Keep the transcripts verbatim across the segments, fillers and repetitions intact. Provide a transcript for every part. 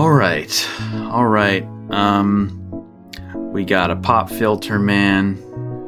All right, all right. Um, we got a pop filter, man.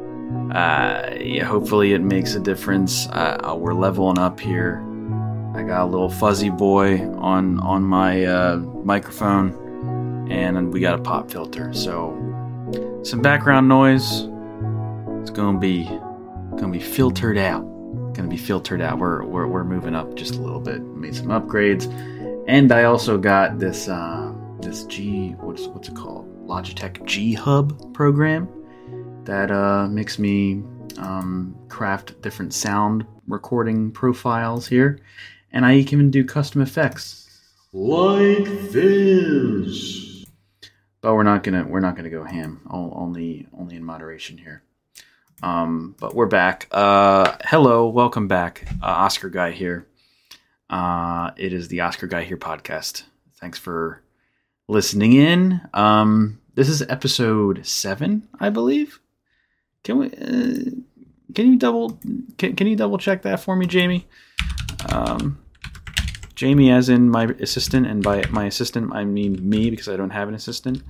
Uh, yeah, hopefully it makes a difference. Uh, we're leveling up here. I got a little fuzzy boy on on my uh, microphone, and we got a pop filter. So some background noise. It's gonna be gonna be filtered out. Gonna be filtered out. We're we're we're moving up just a little bit. Made some upgrades, and I also got this uh, this G what's what's it called? Logitech G Hub program that uh, makes me um, craft different sound recording profiles here, and I can even do custom effects like this. But we're not gonna we're not gonna go ham. Only only in moderation here. Um, but we're back. Uh, hello, welcome back. Uh, Oscar Guy here. Uh, it is the Oscar Guy Here podcast. Thanks for listening in. Um, this is episode seven, I believe. Can we? Uh, can you double? Can, can you double check that for me, Jamie? Um, Jamie, as in my assistant, and by my assistant I mean me because I don't have an assistant.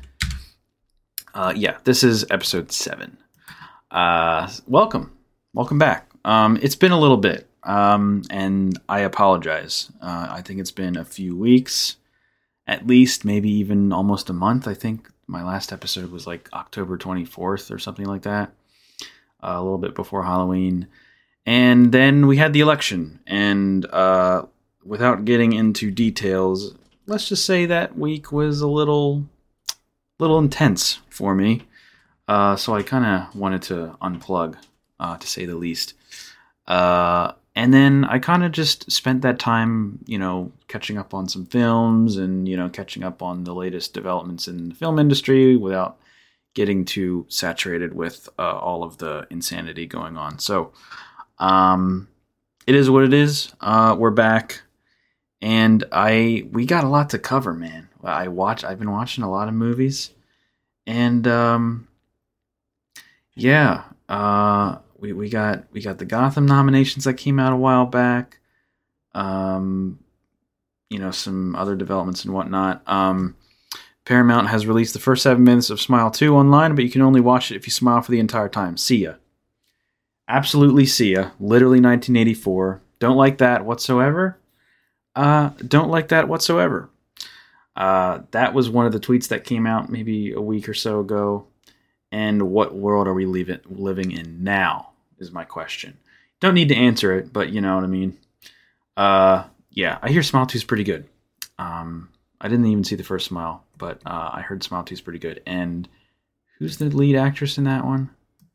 Uh, yeah, this is episode seven. Uh, welcome, welcome back. Um, it's been a little bit, um, and I apologize. Uh, I think it's been a few weeks, at least, maybe even almost a month. I think my last episode was like October twenty-fourth or something like that, uh, a little bit before Halloween. And then we had the election, and uh, without getting into details, let's just say that week was a little, little intense for me. Uh, so I kind of wanted to unplug, uh, to say the least. Uh, and then I kind of just spent that time, you know, catching up on some films and, you know, catching up on the latest developments in the film industry without getting too saturated with uh, all of the insanity going on. So um, it is what it is. Uh, we're back. And I we got a lot to cover, man. I watch. I've been watching a lot of movies. And... Um, Yeah, uh, we we got we got the Gotham nominations that came out a while back. Um, you know, some other developments and whatnot. Um, Paramount has released the first seven minutes of Smile two online, but you can only watch it if you smile for the entire time. See ya. Absolutely see ya. Literally nineteen eighty-four. Don't like that whatsoever. Uh, don't like that whatsoever. Uh, that was one of the tweets that came out maybe a week or so ago. And what world are we leave living in now is my question. Don't need to answer it, but you know what I mean. Uh, yeah, I hear Smile two is pretty good. Um, I didn't even see the first Smile, but uh, I heard Smile two is pretty good. And who's the lead actress in that one?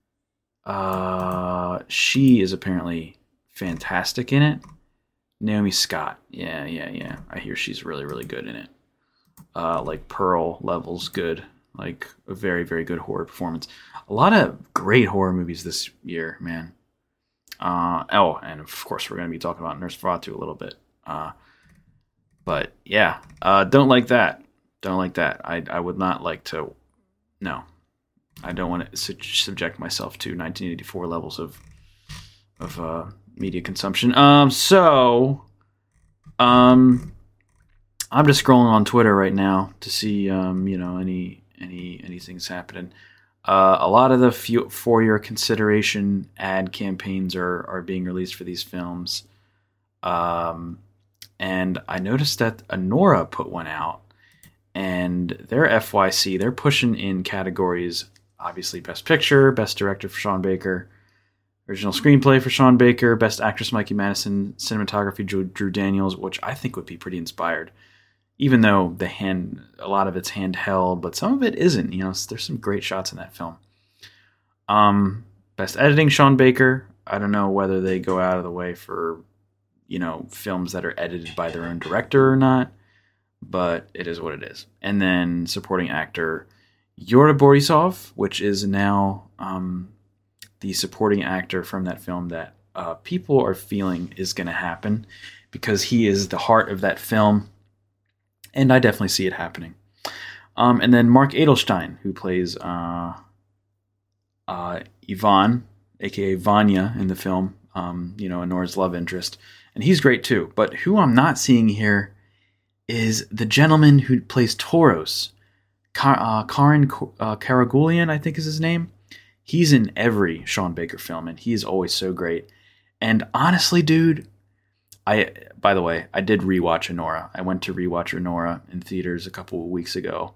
Uh, she is apparently fantastic in it. Naomi Scott. Yeah, yeah, yeah. I hear she's really, really good in it. Uh, like Pearl levels good. Like a very, very good horror performance. A lot of great horror movies this year, man. Uh, oh, and of course we're going to be talking about Nosferatu a little bit. Uh, but yeah, uh, don't like that. Don't like that. I I would not like to. No, I don't want to su- subject myself to nineteen eighty-four levels of of uh, media consumption. Um, so, um, I'm just scrolling on Twitter right now to see um, you know, any. Any anything's happening. Uh, a lot of the few, for your consideration ad campaigns are, are being released for these films. Um, and I noticed that Anora put one out. And their F Y C, they're pushing in categories, obviously Best Picture, Best Director for Sean Baker, Original Screenplay for Sean Baker, Best Actress Mikey Madison, Cinematography Drew, Drew Daniels, which I think would be pretty inspired. Even though the hand, a lot of it's handheld, but some of it isn't. You know, there's some great shots in that film. Um, best editing, Sean Baker. I don't know whether they go out of the way for, you know, films that are edited by their own director or not, but it is what it is. And then supporting actor, Yura Borisov, which is now um, the supporting actor from that film that uh, people are feeling is going to happen because he is the heart of that film. And I definitely see it happening. Um, and then Mark Edelstein, who plays uh, uh, Ivan, a k a. Vanya in the film, um, you know, Anora's love interest. And he's great too. But who I'm not seeing here is the gentleman who plays Tauros. Car- uh, Karan uh, Karagulian, I think is his name. He's in every Sean Baker film, and he is always so great. And honestly, dude, I by the way, I did rewatch Anora. I went to rewatch Anora in theaters a couple of weeks ago.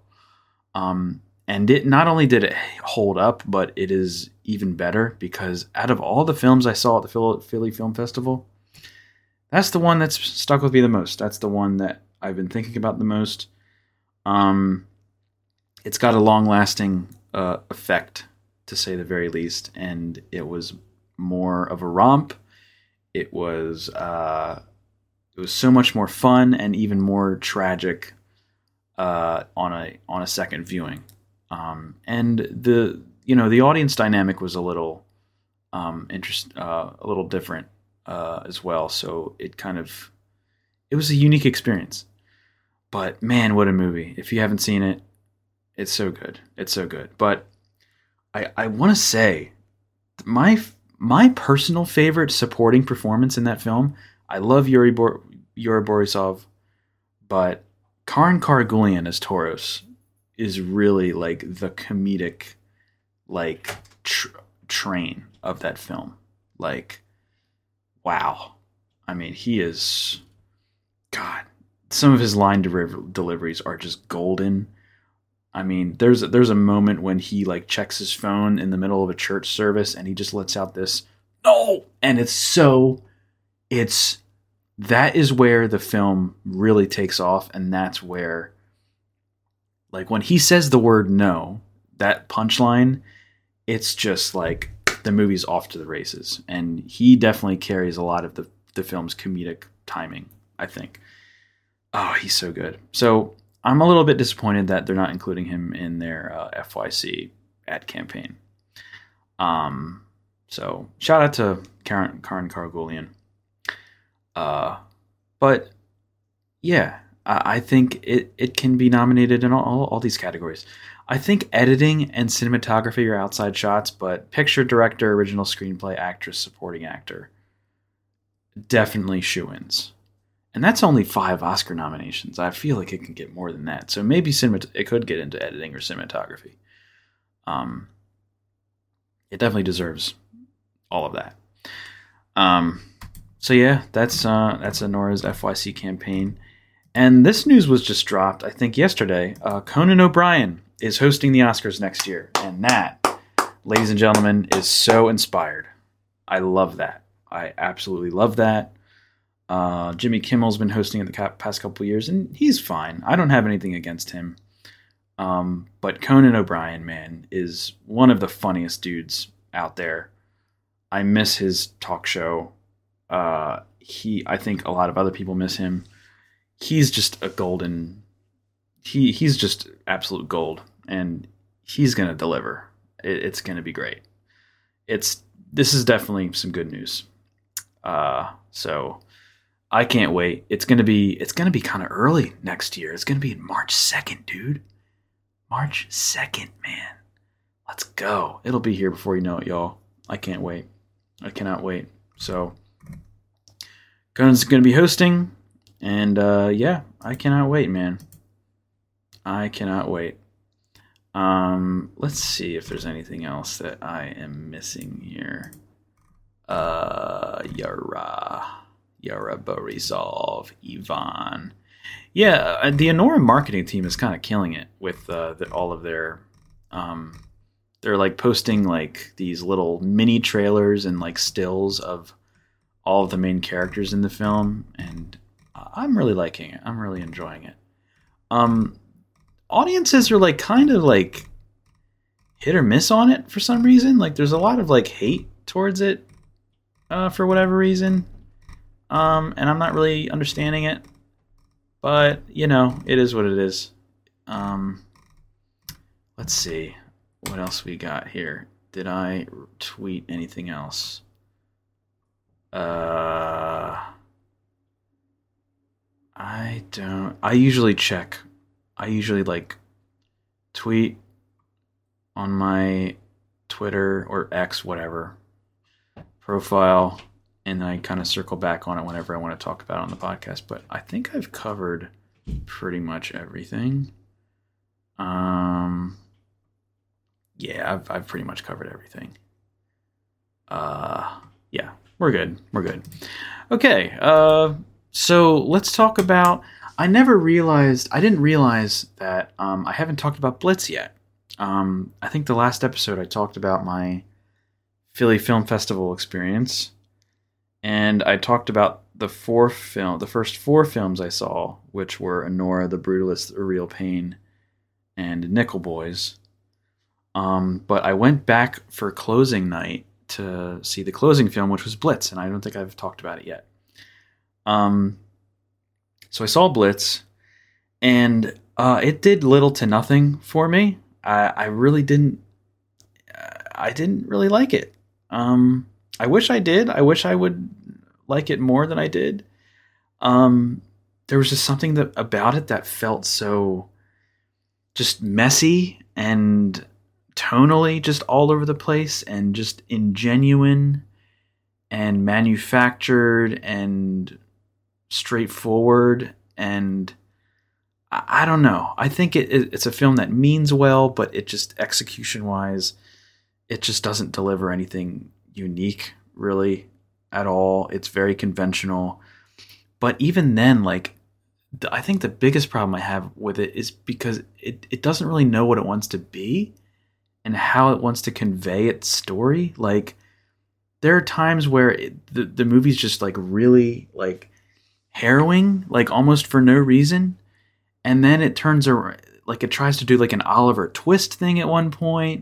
Um, and it not only did it hold up, but it is even better because out of all the films I saw at the Philly Film Festival, that's the one that's stuck with me the most. That's the one that I've been thinking about the most. Um, it's got a long-lasting uh, effect, to say the very least, and it was more of a romp. It was uh, it was so much more fun and even more tragic uh, on a on a second viewing. Um, and the you know the audience dynamic was a little um, interest uh, a little different uh, as well. So it kind of it was a unique experience. But man, what a movie! If you haven't seen it, it's so good. It's so good. But I I want to say my my personal favorite supporting performance in that film. I love Yuri Bor- Yuri Borisov, but Karan Karagulian as Tauros is really like the comedic like tr- train of that film. Like, wow. I mean, he is, God, some of his line de- deliveries are just golden. I mean, there's there's a moment when he like checks his phone in the middle of a church service and he just lets out this no, and it's so it's that is where the film really takes off, and that's where like when he says the word no, that punchline, it's just like the movie's off to the races, and he definitely carries a lot of the the film's comedic timing, I think. Oh, he's so good. So I'm a little bit disappointed that they're not including him in their uh, F Y C ad campaign. Um, so shout out to Karen, Karan Karagulian. Uh, but yeah, I, I think it, it can be nominated in all, all, all these categories. I think editing and cinematography are outside shots, but picture, director, original screenplay, actress, supporting actor, definitely shoo-ins. And that's only five Oscar nominations. I feel like it can get more than that. So maybe cinemat- it could get into editing or cinematography. Um, it definitely deserves all of that. Um, so yeah, that's uh, that's Anora's F Y C campaign. And this news was just dropped, I think, yesterday. Uh, Conan O'Brien is hosting the Oscars next year. And that, ladies and gentlemen, is so inspired. I love that. I absolutely love that. Uh, Jimmy Kimmel's been hosting it the past couple of years, and he's fine. I don't have anything against him. Um, but Conan O'Brien, man, is one of the funniest dudes out there. I miss his talk show. Uh, he, I think a lot of other people miss him. He's just a golden. He he's just absolute gold, and he's gonna deliver. It, it's gonna be great. It's this is definitely some good news. Uh, so. I can't wait. It's gonna be it's gonna be kind of early next year. It's gonna be March second, dude. March second, man. Let's go. It'll be here before you know it, y'all. I can't wait. I cannot wait. So Conan's gonna be hosting, and uh, yeah, I cannot wait, man. I cannot wait. Um, let's see if there's anything else that I am missing here. Uh, Yara. Yara Borisov, Ivan. Yeah, the Anora marketing team is kind of killing it with uh, the, all of their... Um, they're like posting like these little mini trailers and like stills of all of the main characters in the film, and I'm really liking it. I'm really enjoying it. Um, audiences are like kind of like hit or miss on it for some reason. Like there's a lot of like hate towards it uh, for whatever reason. Um, and I'm not really understanding it, but you know, it is what it is. Um, let's see what else we got here. Did I tweet anything else? Uh, I don't, I usually check. I usually like tweet on my Twitter or X, whatever, profile. And I kind of circle back on it whenever I want to talk about it on the podcast. But I think I've covered pretty much everything. Um, yeah, I've I've pretty much covered everything. Uh, yeah, we're good. We're good. Okay. Uh, so let's talk about. I never realized. I didn't realize that. Um, I haven't talked about Blitz yet. Um, I think the last episode I talked about my Philly Film Festival experience, and I talked about the four film, the first four films I saw, which were Anora, The Brutalist, A Real Pain, and Nickel Boys. Um, but I went back for closing night to see the closing film, which was Blitz, and I don't think I've talked about it yet. Um, so I saw Blitz, and uh, it did little to nothing for me. I, I really didn't. I didn't really like it. Um, I wish I did. I wish I would like it more than I did. Um, there was just something that about it that felt so just messy and tonally just all over the place and just ingenuine and manufactured and straightforward. And I, I don't know. I think it, it, it's a film that means well, but it just execution wise, it just doesn't deliver anything unique really at all. It's very conventional. But even then, like, the, I think the biggest problem I have with it is because it, it doesn't really know what it wants to be and how it wants to convey its story. Like, there are times where it, the, the movie's just like really like harrowing, like almost for no reason. And then it turns around, like it tries to do like an Oliver Twist thing at one point.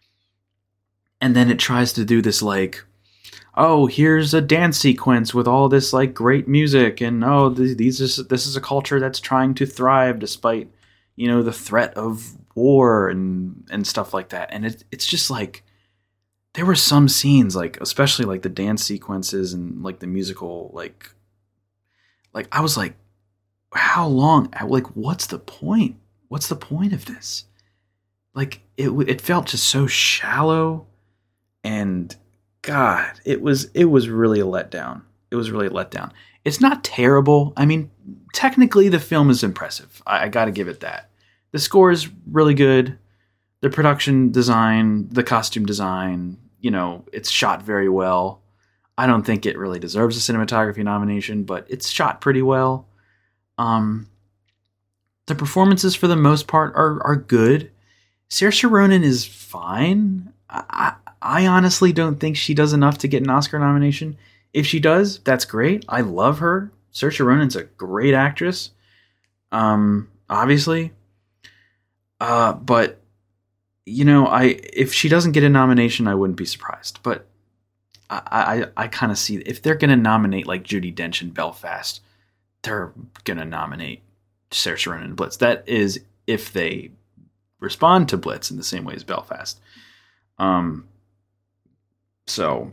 And then it tries to do this like, oh, here's a dance sequence with all this like great music, and oh, these, these is this is a culture that's trying to thrive despite, you know, the threat of war and and stuff like that. And it, it's just like there were some scenes, like especially like the dance sequences and like the musical, like like I was like, how long? Like, what's the point? What's the point of this? Like it it felt just so shallow. And God, it was it was really a letdown. It was really a letdown. It's not terrible. I mean, technically the film is impressive. I, I got to give it that. The score is really good. The production design, the costume design, you know, it's shot very well. I don't think it really deserves a cinematography nomination, but it's shot pretty well. Um, the performances for the most part are are good. Saoirse Ronan is fine. I, I I honestly don't think she does enough to get an Oscar nomination. If she does, that's great. I love her. Saoirse Ronan's a great actress. Um, obviously. Uh, but you know, I if she doesn't get a nomination, I wouldn't be surprised. But I I, I kind of see if they're gonna nominate like Judi Dench in Belfast, they're gonna nominate Saoirse Ronan in Blitz. That is if they respond to Blitz in the same way as Belfast. Um. So,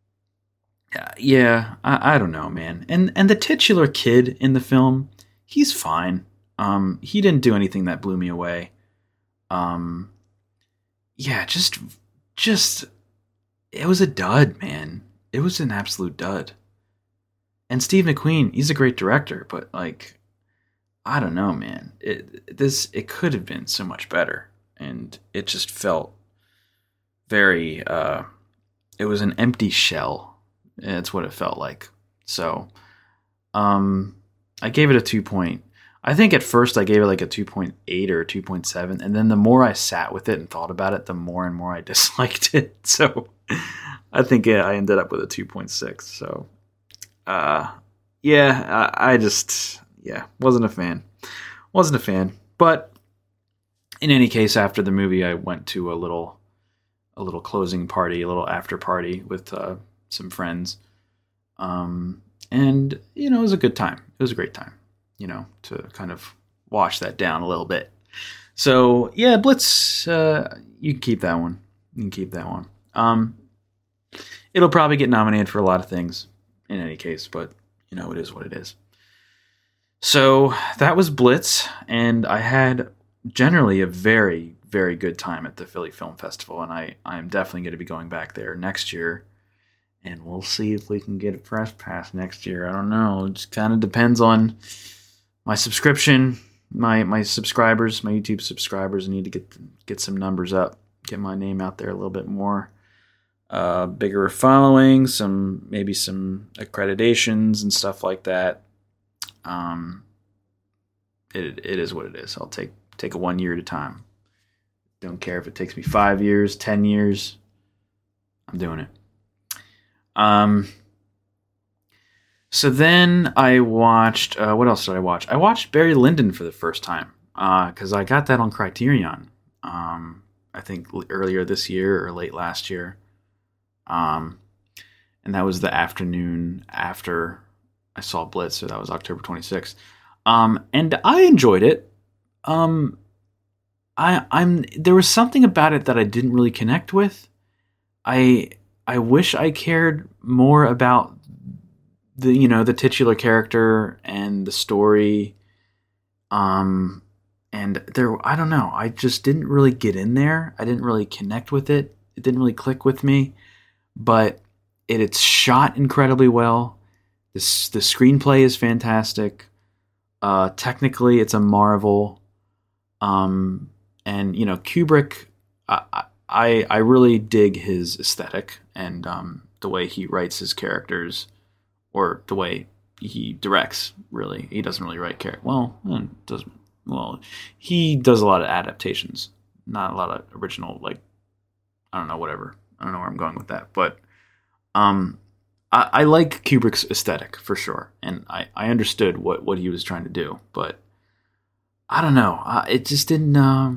yeah, I, I don't know, man. And and the titular kid in the film, he's fine. Um, he didn't do anything that blew me away. Um, yeah, just just it was a dud, man. It was an absolute dud. And Steve McQueen, he's a great director, but like, I don't know, man. It this it could have been so much better, and it just felt very. Uh, It was an empty shell. That's what it felt like. So, um, I gave it a two point. I think at first I gave it like a two point eight or a two point seven. And then the more I sat with it and thought about it, the more and more I disliked it. So I think yeah, I ended up with a two point six. So, uh, yeah, I, I just, yeah, wasn't a fan. Wasn't a fan. But in any case, after the movie, I went to a little... a little closing party, a little after party with uh, some friends. Um, and, you know, it was a good time. It was a great time, you know, to kind of wash that down a little bit. So, yeah, Blitz, uh, you can keep that one. You can keep that one. Um, it'll probably get nominated for a lot of things in any case, but, you know, it is what it is. So, that was Blitz, and I had generally a very, very good time at the Philly Film Festival, and I, I'm definitely going to be going back there next year, and we'll see if we can get a press pass next year. I don't know. It just kind of depends on my subscription, my my subscribers, my YouTube subscribers. I need to get get some numbers up, get my name out there a little bit more. Uh, bigger following, some maybe some accreditations and stuff like that. Um, it it is what it is. I'll take take it one year at a time. Don't care if it takes me five years, ten years. I'm doing it. Um. So then I watched. Uh, what else did I watch? I watched Barry Lyndon for the first time because uh, I got that on Criterion. Um, I think earlier this year or late last year. Um, and that was the afternoon after I saw Blitz, so that was October twenty-sixth. Um, and I enjoyed it. Um, I, I'm there was something about it that I didn't really connect with. I I wish I cared more about the you know the titular character and the story. Um, and there I don't know. I just didn't really get in there. I didn't really connect with it. It didn't really click with me. But it, it's shot incredibly well. This the screenplay is fantastic. Uh, technically, it's a marvel. Um, and you know, Kubrick, I, I I really dig his aesthetic and um, the way he writes his characters, or the way he directs. Really, he doesn't really write characters. Well, does well he does a lot of adaptations, not a lot of original. Like I don't know, whatever. I don't know where I'm going with that, but um, I, I like Kubrick's aesthetic for sure, and I, I understood what, what he was trying to do, but I don't know, uh, it just didn't. Um,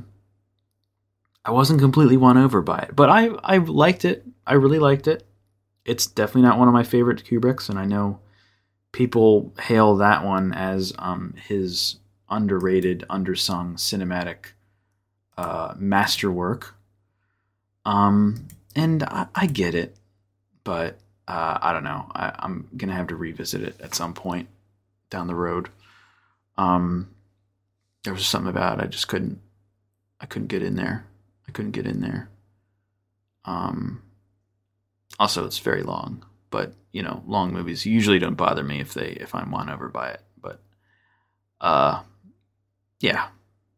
I wasn't completely won over by it, but I I liked it. I really liked it. It's definitely not one of my favorite Kubricks, and I know people hail that one as um his underrated, undersung cinematic uh, masterwork. Um. And I, I get it, but uh, I don't know. I, I'm going to have to revisit it at some point down the road. Um, there was something about it. I just couldn't, I couldn't get in there. I couldn't get in there. Um, also, it's very long, but you know, long movies usually don't bother me if they, if I'm won over by it. But uh, yeah,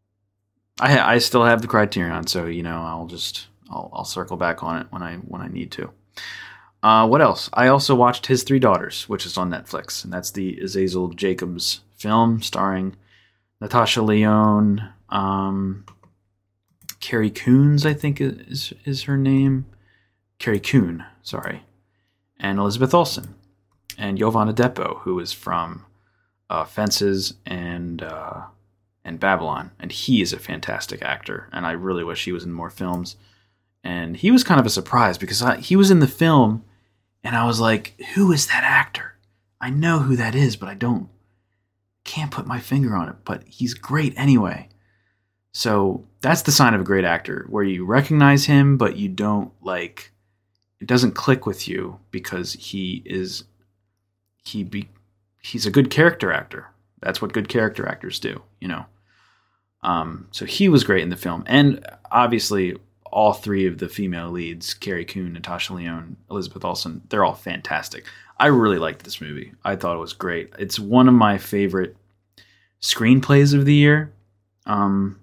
I, I still have the Criterion, so you know, I'll just. I'll, I'll circle back on it when I when I need to. Uh, what else? I also watched His Three Daughters, which is on Netflix, and that's the Azazel Jacobs film starring Natasha Lyonne, um, Carrie Coons, I think is is her name. Carrie Coon, sorry, and Elizabeth Olsen, and Jovan Adepo, who is from uh, Fences and uh, and Babylon, and he is a fantastic actor, and I really wish he was in more films. And he was kind of a surprise because I, he was in the film, and I was like, "Who is that actor? I know who that is, but I don't, can't put my finger on it. But he's great anyway." So that's the sign of a great actor, where you recognize him, but you don't like. It doesn't click with you because he is, he be, he's a good character actor. That's what good character actors do, you know. Um, so he was great in the film, and obviously. All three of the female leads, Carrie Coon, Natasha Lyonne, Elizabeth Olsen, they're all fantastic. I really liked this movie. I thought it was great. It's one of my favorite screenplays of the year. Um,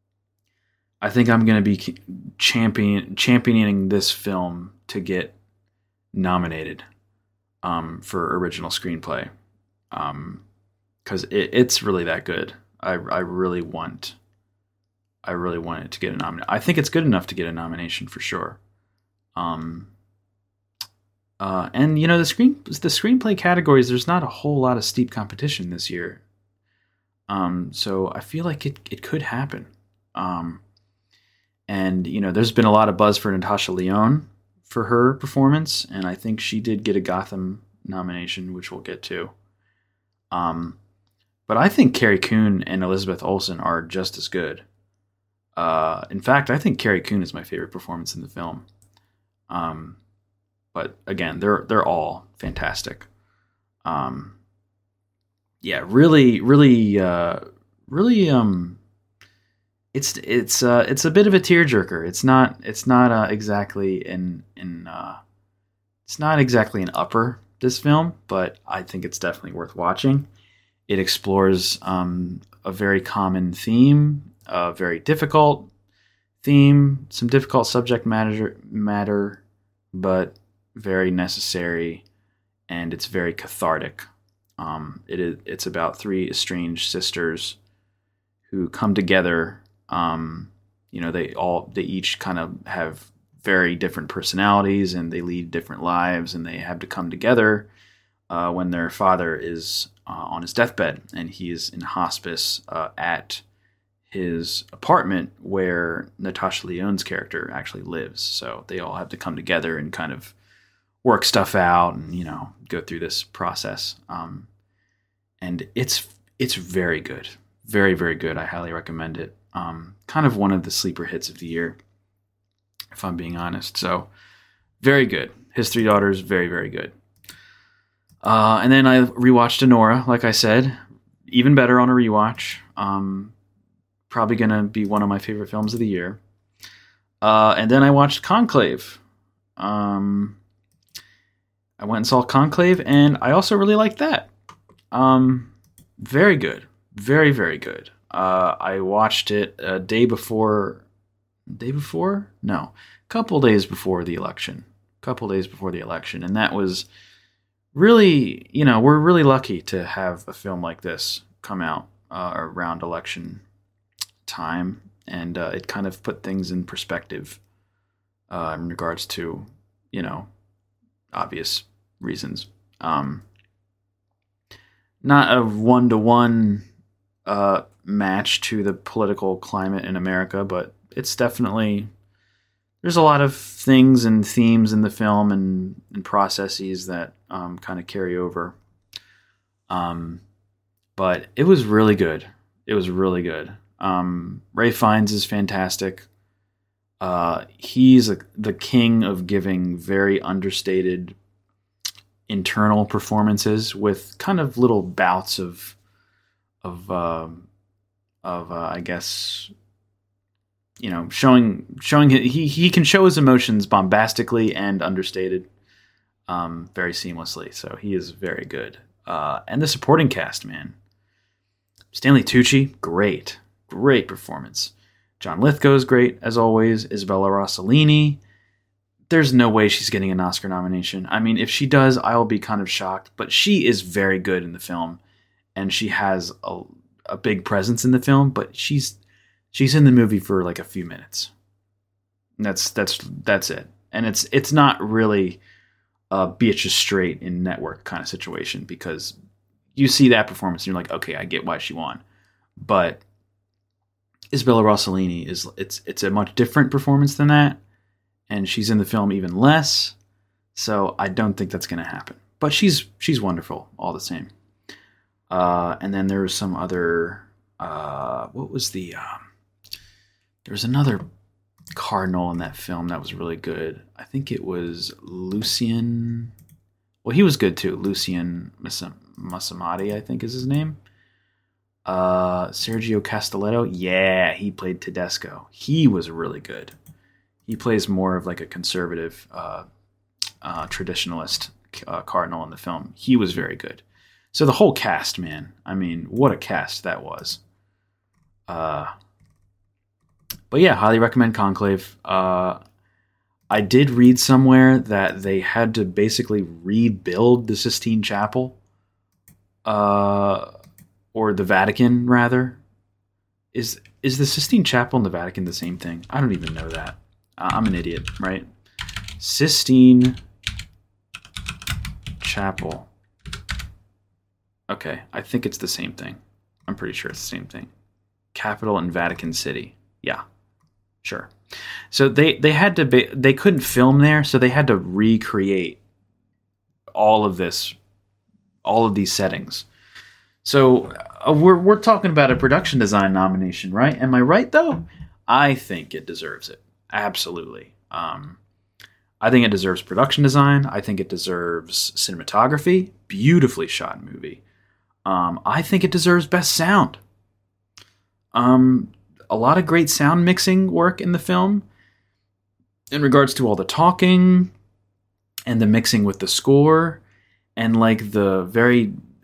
I think I'm going to be champion championing this film to get nominated um, for original screenplay um, because it, it's really that good. I I really want. I really want it to get a nomination. I think it's good enough to get a nomination for sure. Um, uh, and you know the screen the screenplay categories. There's not a whole lot of steep competition this year. Um, so I feel like it it could happen. Um, and you know, there's been a lot of buzz for Natasha Lyonne for her performance, and I think she did get a Gotham nomination, which we'll get to. Um, but I think Carrie Coon and Elizabeth Olsen are just as good. Uh, in fact, I think Carrie Coon is my favorite performance in the film. Um, but again, they're they're all fantastic. Um, yeah, really, really, uh, really. Um, it's it's uh, it's a bit of a tearjerker. It's not it's not uh, exactly in in uh, it's not exactly an upper this film, but I think it's definitely worth watching. It explores um, a very common theme, a very difficult theme, some difficult subject matter, matter, but very necessary, and it's very cathartic. Um, it is, it's about three estranged sisters who come together. Um, you know, they all they each kind of have very different personalities, and they lead different lives, and they have to come together uh, when their father is uh, on his deathbed, and he is in hospice uh, at his apartment where Natasha Lyonne's character actually lives. So they all have to come together and kind of work stuff out, and you know, go through this process. Um, and it's it's very good, very very good. I highly recommend it. Um, kind of one of the sleeper hits of the year, if I'm being honest. So very good. His Three Daughters, very very good. Uh, and then I rewatched Anora, like I said, even better on a rewatch. Um, probably gonna be one of my favorite films of the year. Uh, and then I watched Conclave. Um, I went and saw Conclave, and I also really liked that. Um, very good, very very good. Uh, I watched it a day before, day before? No, a couple days before the election. A couple days before the election, and that was really, you know, we're really lucky to have a film like this come out uh, around election time, and uh, it kind of put things in perspective uh, in regards to, you know, obvious reasons. Um, not a one-to-one uh, match to the political climate in America, but it's definitely, there's a lot of things and themes in the film and, and processes that um, kind of carry over. Um, but it was really good. It was really good. Um, Ralph Fiennes is fantastic. Uh, he's a, the king of giving very understated internal performances with kind of little bouts of of uh, of uh, I guess, you know, showing showing he he can show his emotions bombastically and understated, um, very seamlessly. So he is very good. Uh, and the supporting cast, man, Stanley Tucci, great, great performance. John Lithgow's great as always. Isabella Rossellini, there's no way she's getting an Oscar nomination. I mean, if she does, I'll be kind of shocked. But she is very good in the film, and she has a, a big presence in the film. But she's she's in the movie for like a few minutes. And that's that's that's it. And it's it's not really a Beatrice Straight in Network kind of situation, because you see that performance and you're like, okay, I get why she won. But Isabella Rossellini is it's it's a much different performance than that, and she's in the film even less. So I don't think that's going to happen. But she's she's wonderful all the same. Uh, and then there was some other. Uh, what was the? Um, there was another cardinal in that film that was really good. I think it was Lucien. Well, he was good too. Lucien Massamati, I think is his name. Uh, Sergio Castelletto, yeah, he played Tedesco. He was really good. He plays more of like a conservative, uh, uh, traditionalist uh, cardinal in the film. He was very good. So the whole cast, man, I mean, what a cast that was. Uh, but yeah, highly recommend Conclave. Uh, I did read somewhere that they had to basically rebuild the Sistine Chapel. Uh... Or the Vatican, rather. Is is the Sistine Chapel and the Vatican the same thing? I don't even know that. Uh, I'm an idiot, right? Sistine Chapel. Okay, I think it's the same thing. I'm pretty sure it's the same thing. Capital and Vatican City. Yeah, sure. So they, they had to be, they couldn't film there, so they had to recreate all of this, all of these settings. So uh, we're we're talking about a production design nomination, right? Am I right though? I think it deserves it. Absolutely. Um, I think it deserves production design. I think it deserves cinematography. Beautifully shot movie. Um, I think it deserves best sound. Um, a lot of great sound mixing work in the film in regards to all the talking and the mixing with the score and like the very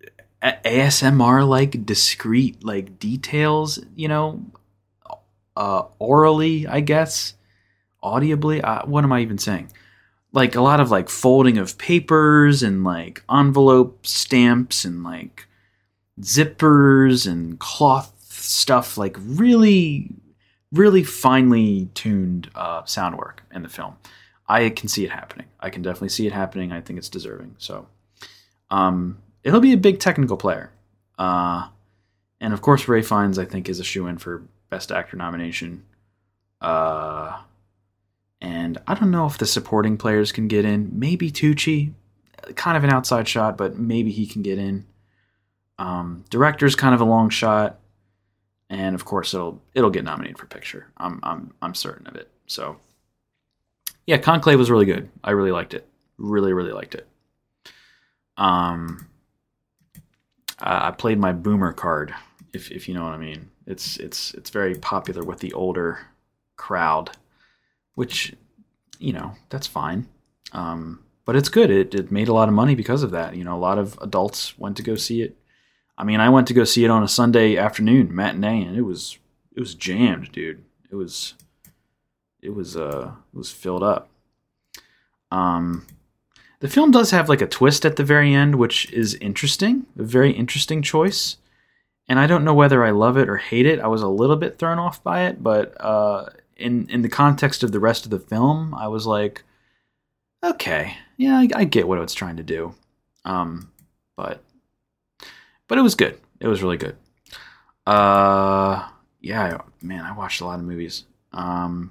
A S M R like discrete like details, you know, uh, orally, I guess, audibly. Uh, what am I even saying? Like a lot of like folding of papers and like envelope stamps and like zippers and cloth stuff, like really, really finely tuned uh, sound work in the film. I can see it happening. I can definitely see it happening. I think it's deserving. So, um, it'll be a big technical player. Uh, and of course, Ralph Fiennes, I think, is a shoo-in for Best Actor nomination. Uh, and I don't know if the supporting players can get in. Maybe Tucci, kind of an outside shot, but maybe he can get in. Um, director's kind of a long shot. And of course, it'll it'll get nominated for picture. I'm I'm I'm certain of it. So, yeah, Conclave was really good. I really liked it. Really, really liked it. Um, I played my boomer card, if if you know what I mean. It's it's it's very popular with the older crowd, which, you know, that's fine. Um, but it's good. It it made a lot of money because of that. You know, a lot of adults went to go see it. I mean, I went to go see it on a Sunday afternoon matinee, and it was it was jammed, dude. It was it was uh it was filled up. Um, the film does have like a twist at the very end, which is interesting, a very interesting choice. And I don't know whether I love it or hate it. I was a little bit thrown off by it, but uh, in in the context of the rest of the film, I was like, okay, yeah, I, I get what it's trying to do. Um, but but it was good. It was really good. Uh, yeah, man, I watched a lot of movies. Um,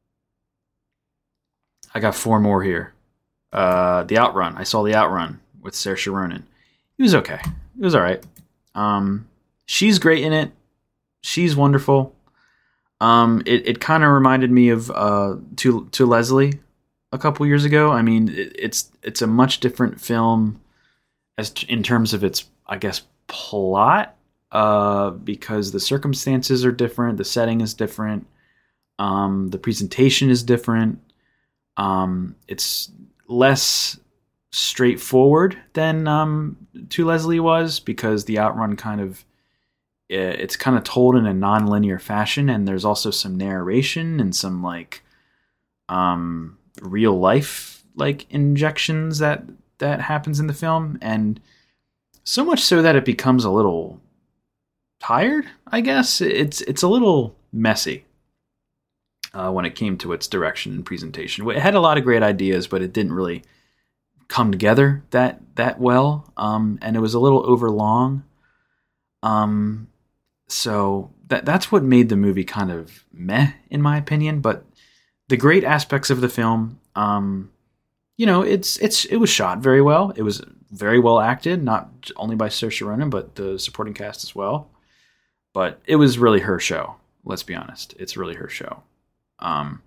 I got four more here. Uh, The Outrun. I saw The Outrun with Saoirse Ronan. It was okay. It was all right. Um, she's great in it. She's wonderful. Um, it it kind of reminded me of uh, to to Leslie a couple years ago. I mean, it, it's it's a much different film as t- in terms of its, I guess, plot, uh, because the circumstances are different, the setting is different, um, the presentation is different. Um, it's less straightforward than um, To Leslie was, because The Outrun kind of it's kind of told in a non-linear fashion, and there's also some narration and some like um, real life like injections that that happens in the film, and so much so that it becomes a little tired, I guess. It's it's a little messy uh, when it came to its direction and presentation. It had a lot of great ideas, but it didn't really come together that that well, um, and it was a little overlong. Um, so that that's what made the movie kind of meh, in my opinion. But the great aspects of the film, um, you know, it's it's it was shot very well. It was very well acted, not only by Saoirse Ronan, but the supporting cast as well. But it was really her show. Let's be honest, it's really her show. Um,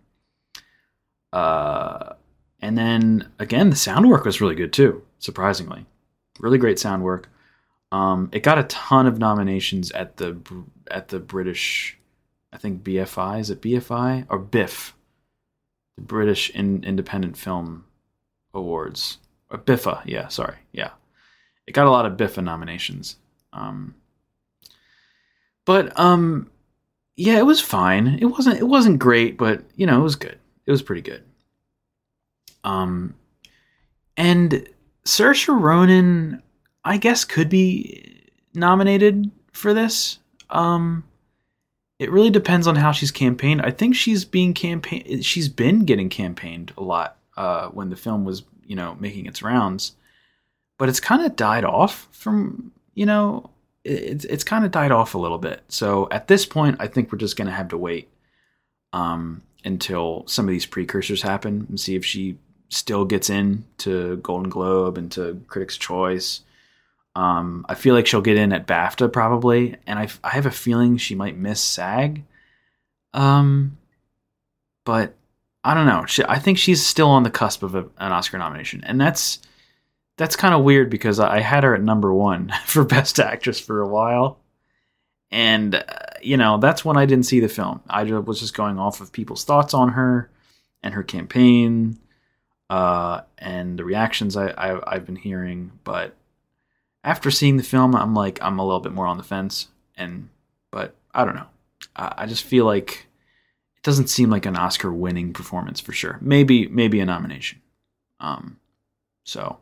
uh, and then again, the sound work was really good too. Surprisingly, really great sound work. Um, it got a ton of nominations at the at the British, I think B F I, is it B F I or B I F, the British in, Independent Film Awards, or B I F A, yeah, sorry, yeah, it got a lot of B I F A nominations. Um, but um, yeah, it was fine. It wasn't it wasn't great, but you know, it was good. It was pretty good. Um, and Saoirse Ronan, I guess, could be nominated for this. Um, it really depends on how she's campaigned. I think she's being campaign. She's been getting campaigned a lot uh, when the film was, you know, making its rounds, but it's kind of died off from, you know, it's it's kind of died off a little bit. So at this point, I think we're just going to have to wait um, until some of these precursors happen and see if she still gets in to Golden Globe and to Critics' Choice. Um, I feel like she'll get in at BAFTA probably, and I, I have a feeling she might miss SAG. Um, but I don't know. She, I think she's still on the cusp of a, an Oscar nomination, and that's that's kind of weird because I, I had her at number one for Best Actress for a while, and uh, you know, that's when I didn't see the film. I was just going off of people's thoughts on her and her campaign, uh, and the reactions I, I I've been hearing, but after seeing the film, I'm like, I'm a little bit more on the fence. And, but I don't know. I, I just feel like it doesn't seem like an Oscar winning performance for sure. Maybe, maybe a nomination. Um, so,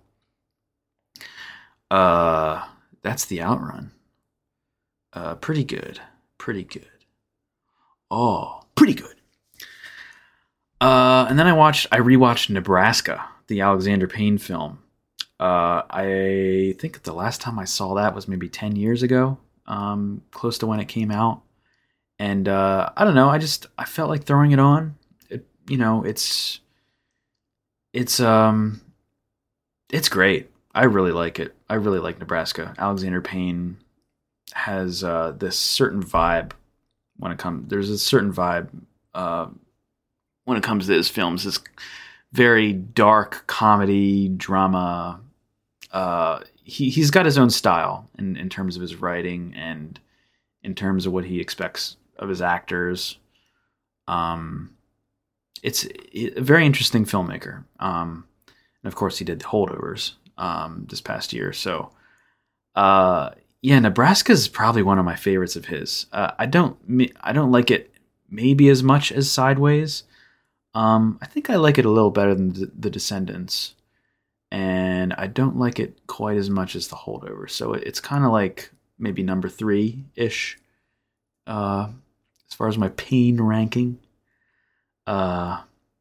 uh, that's The Outrun. Uh, pretty good. Pretty good. Oh, pretty good. Uh, and then I watched, I rewatched Nebraska, the Alexander Payne film. Uh, I think the last time I saw that was maybe ten years ago, um, close to when it came out. And uh, I don't know, I just, I felt like throwing it on. It, you know, it's, it's, um, it's great. I really like it. I really like Nebraska. Alexander Payne has uh, this certain vibe when it comes, there's a certain vibe uh, when it comes to his films. This very dark comedy, drama. Uh, he, he's got his own style in, in terms of his writing and in terms of what he expects of his actors. Um, it's a very interesting filmmaker. Um, and of course he did Holdovers um, this past year. So, uh, yeah, Nebraska is probably one of my favorites of his. Uh, I don't, I don't like it maybe as much as Sideways. Um, I think I like it a little better than the, the Descendants, and I don't like it quite as much as The Holdovers. So it, it's kind of like maybe number three ish, uh, as far as my Payne ranking. Uh,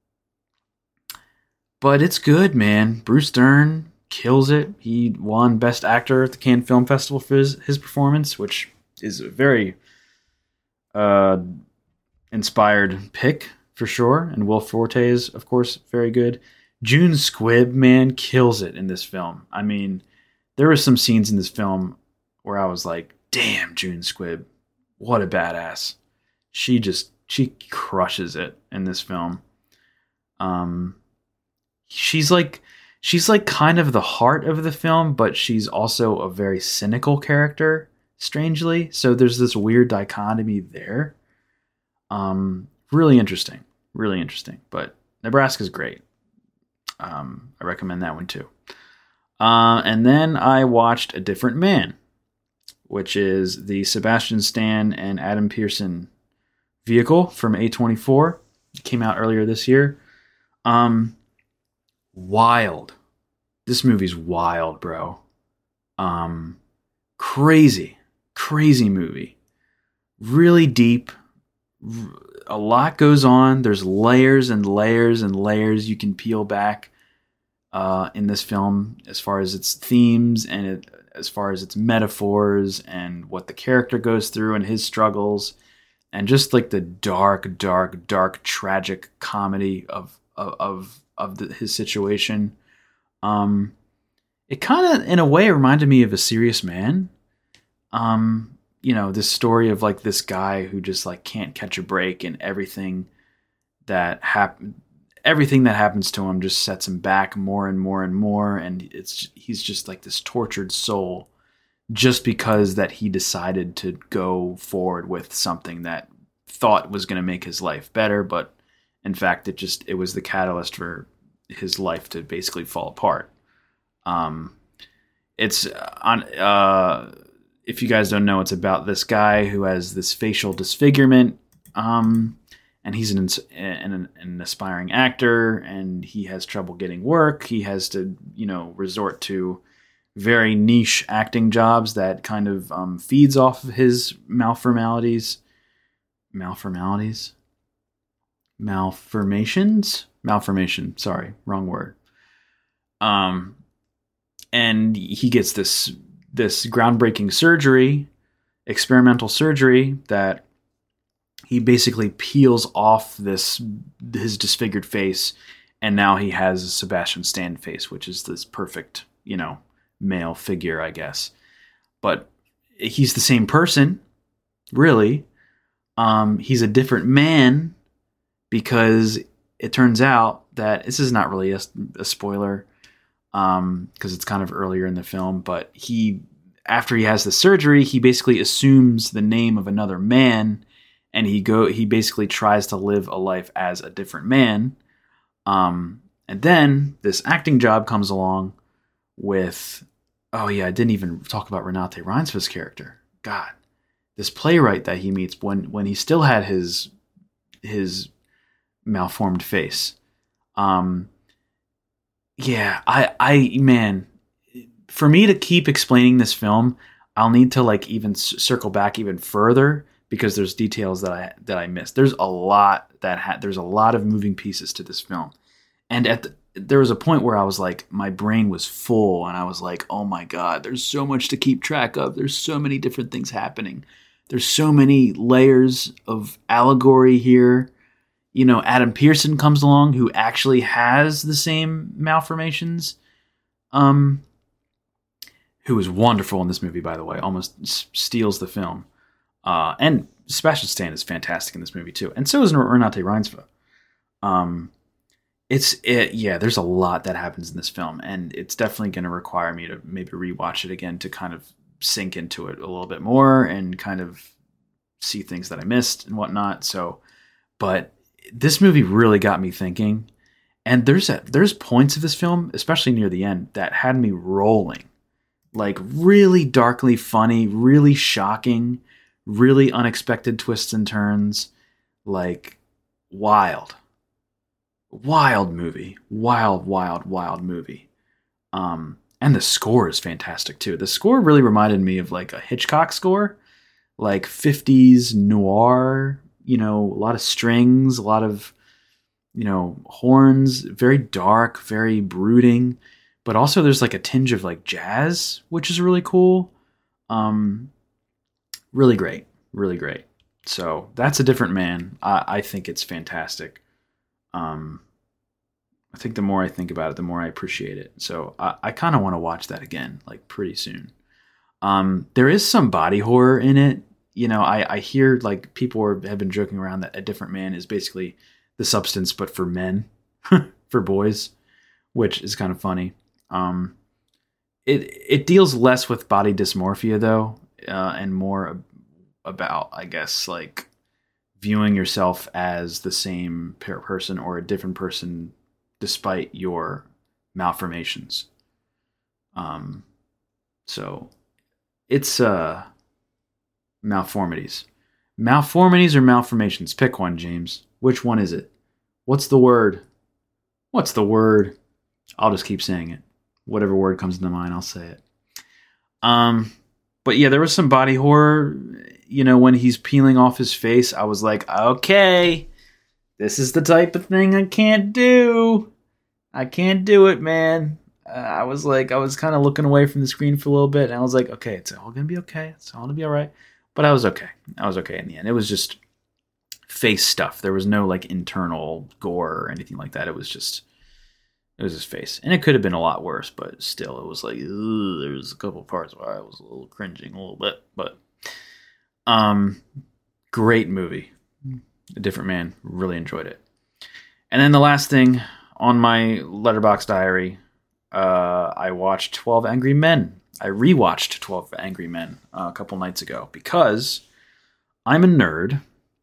but it's good, man. Bruce Dern kills it. He won Best Actor at the Cannes Film Festival for his, his performance, which is a very uh, inspired pick for sure. And Will Forte is, of course, very good. June Squibb, man, kills it in this film. I mean, there were some scenes in this film where I was like, damn, June Squibb, what a badass. She just, she crushes it in this film. Um, she's like, She's like kind of the heart of the film, but she's also a very cynical character, strangely. So there's this weird dichotomy there. Um, really interesting. Really interesting. But Nebraska's great. Um, I recommend that one too. Uh, and then I watched A Different Man, which is the Sebastian Stan and Adam Pearson vehicle from A twenty-four. It came out earlier this year. Um... Wild. This movie's wild, bro. Um, crazy, crazy movie. Really deep. A lot goes on. There's layers and layers and layers you can peel back uh, in this film, as far as its themes and it, as far as its metaphors and what the character goes through and his struggles, and just like the dark, dark, dark, tragic comedy of of of of the, his situation. Um, it kind of, in a way, reminded me of A Serious Man. Um, you know, this story of like this guy who just like can't catch a break, and everything that happen, everything that happens to him just sets him back more and more and more. And it's, he's just like this tortured soul just because that he decided to go forward with something that thought was going to make his life better, but in fact, it just, it was the catalyst for his life to basically fall apart. Um, it's on, uh, if you guys don't know, it's about this guy who has this facial disfigurement. Um, and he's an, an, an aspiring actor, and he has trouble getting work. He has to, you know, resort to very niche acting jobs that kind of, um, feeds off of his malformalities, malformalities. Malformations? Malformation. Sorry, wrong word. Um, and he gets this this groundbreaking surgery, experimental surgery, that he basically peels off this his disfigured face, and now he has a Sebastian Stan face, which is this perfect, you know, male figure, I guess. But he's the same person, really. Um, he's a different man, because it turns out that this is not really a, a spoiler, um, because it's kind of earlier in the film, but he, after he has the surgery, he basically assumes the name of another man, and he go he basically tries to live a life as a different man. Um, and then this acting job comes along with oh yeah, I didn't even talk about Renate Reinsve's character. God, this playwright that he meets when when he still had his his malformed face. Um, yeah, I I man, for me to keep explaining this film, I'll need to like even c- circle back even further because there's details that I that I missed. There's a lot that ha- there's a lot of moving pieces to this film, and at the, there was a point where I was like, my brain was full, and I was like, oh my god, there's so much to keep track of. There's so many different things happening. There's so many layers of allegory here. You know, Adam Pearson comes along who actually has the same malformations. Um, who is wonderful in this movie, by the way, almost s- steals the film. Uh, and Sebastian Stan is fantastic in this movie too, and so is Renate Reinsve. Um, it's it, yeah. There's a lot that happens in this film, and it's definitely going to require me to maybe rewatch it again to kind of sink into it a little bit more and kind of see things that I missed and whatnot. So, but this movie really got me thinking, and there's a, there's points of this film, especially near the end, that had me rolling, like really darkly funny, really shocking, really unexpected twists and turns, like wild, wild movie, wild, wild, wild movie. Um, and the score is fantastic too. The score really reminded me of like a Hitchcock score, like fifties noir, you know, a lot of strings, a lot of, you know, horns, very dark, very brooding, but also there's like a tinge of like jazz, which is really cool. Um, really great, really great. So That's a Different Man. I, I think it's fantastic. Um, I think the more I think about it, the more I appreciate it. So I, I kind of want to watch that again, like pretty soon. Um, there is some body horror in it. You know, I, I hear like people are, have been joking around that A Different Man is basically The Substance, but for men, for boys, which is kind of funny. Um, it it deals less with body dysmorphia though, uh, and more about, I guess, like viewing yourself as the same person or a different person despite your malformations. Um, so it's uh, malformities. Malformities or malformations? Pick one, James. Which one is it? What's the word? What's the word? I'll just keep saying it. Whatever word comes into mind, I'll say it. Um, but yeah, there was some body horror. You know, when he's peeling off his face, I was like, okay, this is the type of thing I can't do. I can't do it, man. Uh, I was like, I was kind of looking away from the screen for a little bit, and I was like, okay, it's all going to be okay. It's all going to be all right. But I was okay. I was okay in the end. It was just face stuff. There was no like internal gore or anything like that. It was just, it was his face. And it could have been a lot worse, but still, it was like, ugh, there was a couple parts where I was a little cringing a little bit. But, um, great movie. A Different Man. Really enjoyed it. And then the last thing on my Letterboxd diary, uh, I watched twelve Angry Men. I rewatched twelve Angry Men uh, a couple nights ago because I'm a nerd.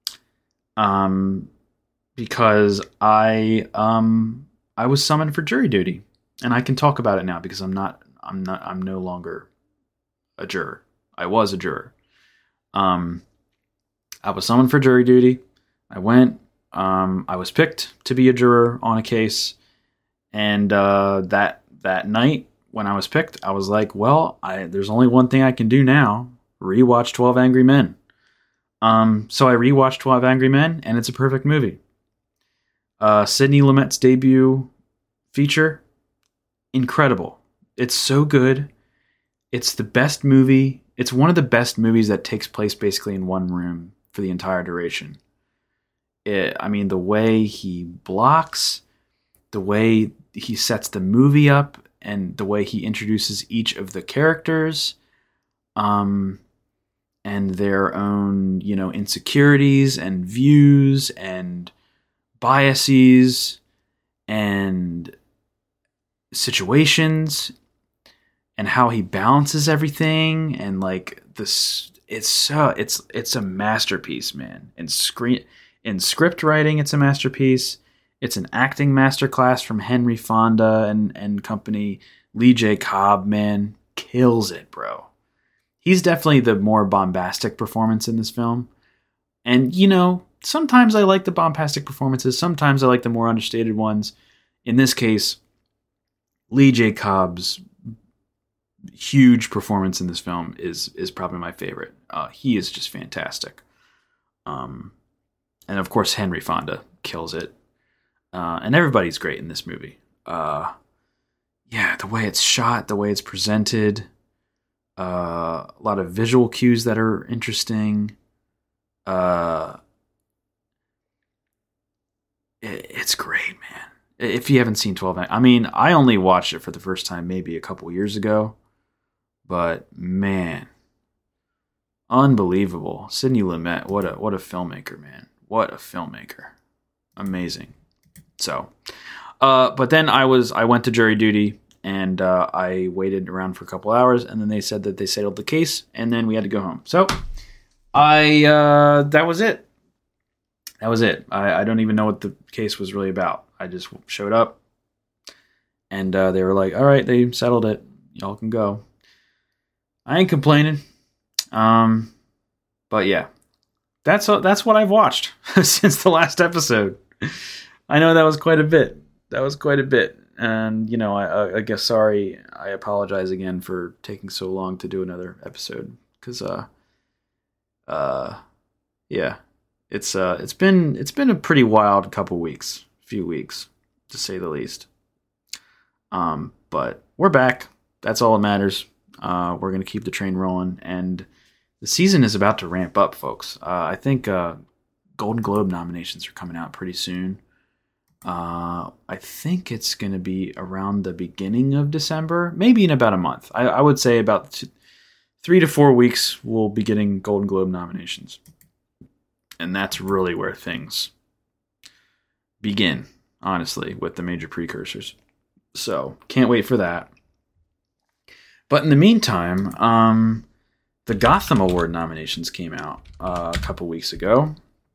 Um, because I um I was summoned for jury duty, and I can talk about it now because I'm not I'm not I'm no longer a juror. I was a juror. Um, I was summoned for jury duty. I went. Um, I was picked to be a juror on a case, and uh, that that night when I was picked, I was like, "Well, I there's only one thing I can do now: rewatch twelve Angry Men." Um, so I rewatched twelve Angry Men, and it's a perfect movie. Uh, Sidney Lumet's debut feature, incredible. It's so good. It's the best movie. It's one of the best movies that takes place basically in one room for the entire duration. It, I mean, the way he blocks, the way he sets the movie up, and the way he introduces each of the characters, um, and their own, you know, insecurities and views and biases and situations, and how he balances everything, and like this, it's so it's it's a masterpiece, man. And screen in script writing, it's a masterpiece. It's an acting masterclass from Henry Fonda and and company. Lee J. Cobb, man, kills it, bro. He's definitely the more bombastic performance in this film. And, you know, sometimes I like the bombastic performances. Sometimes I like the more understated ones. In this case, Lee J. Cobb's huge performance in this film is is probably my favorite. Uh, he is just fantastic. Um, and, of course, Henry Fonda kills it. Uh, and everybody's great in this movie. Uh, yeah, the way it's shot, the way it's presented, uh, a lot of visual cues that are interesting. Uh, it, it's great, man. If you haven't seen twelve, I mean, I only watched it for the first time maybe a couple years ago, but man, unbelievable. Sidney Lumet, what a what a filmmaker, man. What a filmmaker. Amazing. So, uh, but then I was I went to jury duty and uh, I waited around for a couple hours, and then they said that they settled the case, and then we had to go home. So, I uh, that was it. That was it. I, I don't even know what the case was really about. I just showed up, and uh, they were like, "All right, they settled it. Y'all can go." I ain't complaining. Um, but yeah, that's that's what I've watched since the last episode. I know that was quite a bit. That was quite a bit. And, you know, I, I guess, sorry, I apologize again for taking so long to do another episode. Because, uh, uh, yeah, it's uh, it's been it's been a pretty wild couple weeks, few weeks, to say the least. Um, but we're back. That's all that matters. Uh, we're going to keep the train rolling. And the season is about to ramp up, folks. Uh, I think uh, Golden Globe nominations are coming out pretty soon. Uh, I think it's going to be around the beginning of December, maybe in about a month. I, I would say about two, three to four weeks we'll be getting Golden Globe nominations. And that's really where things begin, honestly, with the major precursors. So, can't wait for that. But in the meantime, um, the Gotham Award nominations came out uh, a couple weeks ago.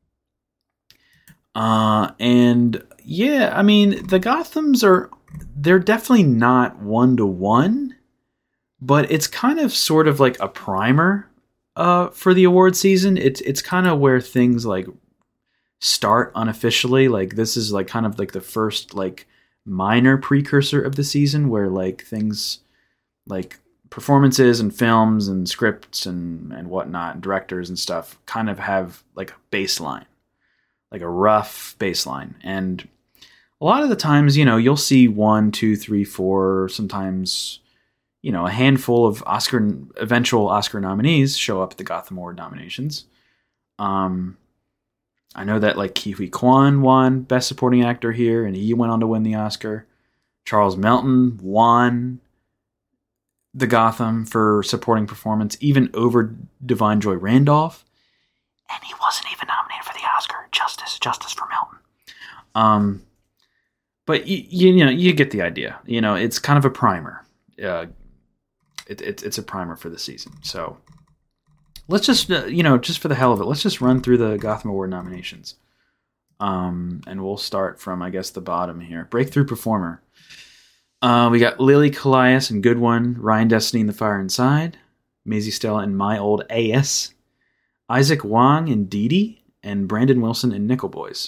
Uh, and yeah, I mean, the Gothams are, they're definitely not one to one, but it's kind of sort of like a primer, uh, for the award season. It's, it's kind of where things like start unofficially. Like this is like kind of like the first like minor precursor of the season where like things like performances and films and scripts and, and whatnot, and directors and stuff kind of have like a baseline. Like a rough baseline. And a lot of the times, you know, you'll see one, two, three, four, sometimes, you know, a handful of Oscar, eventual Oscar nominees show up at the Gotham Award nominations. Um, I know that like Ke Huy Quan won Best Supporting Actor here, and he went on to win the Oscar. Charles Melton won the Gotham for supporting performance, even over Divine Joy Randolph. And he wasn't even nominated for the Oscar. Justice, justice for Melton. Um, but you, you know, you get the idea. You know, it's kind of a primer. Uh, it, it, it's a primer for the season. So let's just, uh, you know, just for the hell of it, let's just run through the Gotham Award nominations. Um, and we'll start from, I guess, the bottom here. Breakthrough Performer. Uh, we got Lily Kalias and Good One, Ryan Destiny in The Fire Inside, Maisie Stella and My Old A S, Isaac Wong in Dee Dee, and Brandon Wilson in Nickel Boys.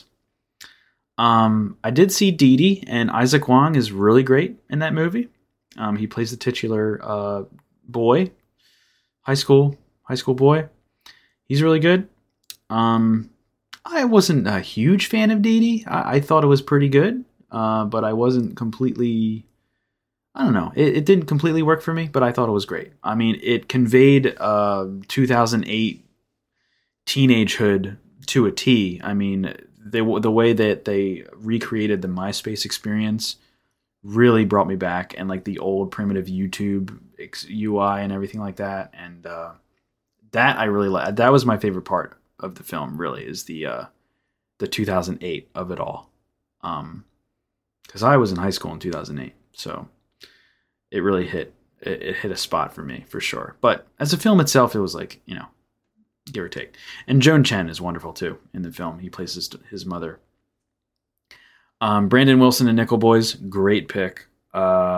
Um, I did see Dee Dee, and Isaac Wong is really great in that movie. Um, he plays the titular uh, boy, high school high school boy. He's really good. Um, I wasn't a huge fan of Dee Dee. I, I thought it was pretty good, uh, but I wasn't completely... I don't know. It, it didn't completely work for me, but I thought it was great. I mean, it conveyed uh, two thousand eight teenagehood to a T. I mean, they, the way that they recreated the MySpace experience really brought me back, and like the old primitive YouTube U I and everything like that. And uh, that I really liked. That was my favorite part of the film. Really, is the uh, the two thousand eight of it all. Um, because I was in high school in two thousand eight, so it really hit it, it hit a spot for me for sure. But as a film itself, it was like, you know, give or take. And Joan Chen is wonderful too in the film. He plays his, his mother. Um, Brandon Wilson and Nickel Boys, great pick. Uh,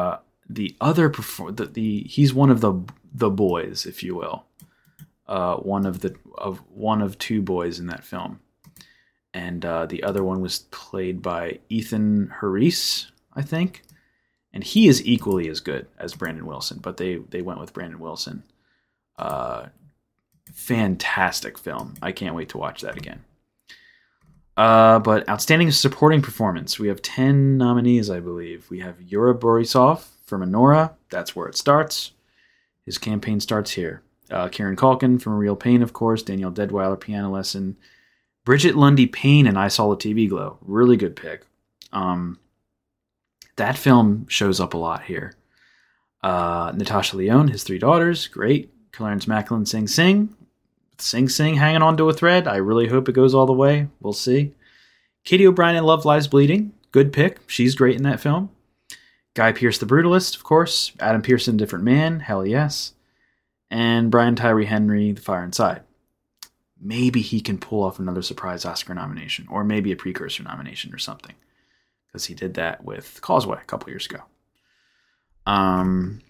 the other perform the, the he's one of the the boys, if you will, uh, one of the of one of two boys in that film, and uh, the other one was played by Ethan Harris, I think, and he is equally as good as Brandon Wilson, but they they went with Brandon Wilson. Uh, fantastic film. I can't wait to watch that again. Uh, but outstanding supporting performance. We have ten nominees, I believe. We have Yura Borisov for Menorah. That's where it starts. His campaign starts here. Uh, Kieran Culkin from Real Pain, of course. Danielle Deadwyler, Piano Lesson. Bridget Lundy Payne and I Saw the T V Glow. Really good pick. Um, that film shows up a lot here. Uh, Natasha Lyonne, His Three Daughters. Great. Clarence Macklin, Sing Sing. Sing Sing hanging onto a thread. I really hope it goes all the way. We'll see. Katie O'Brien in Love Lies Bleeding. Good pick. She's great in that film. Guy Pearce, The Brutalist, of course. Adam Pearson, Different Man. Hell yes. And Brian Tyree Henry, The Fire Inside. Maybe he can pull off another surprise Oscar nomination, or maybe a precursor nomination or something, because he did that with Causeway a couple years ago. Um...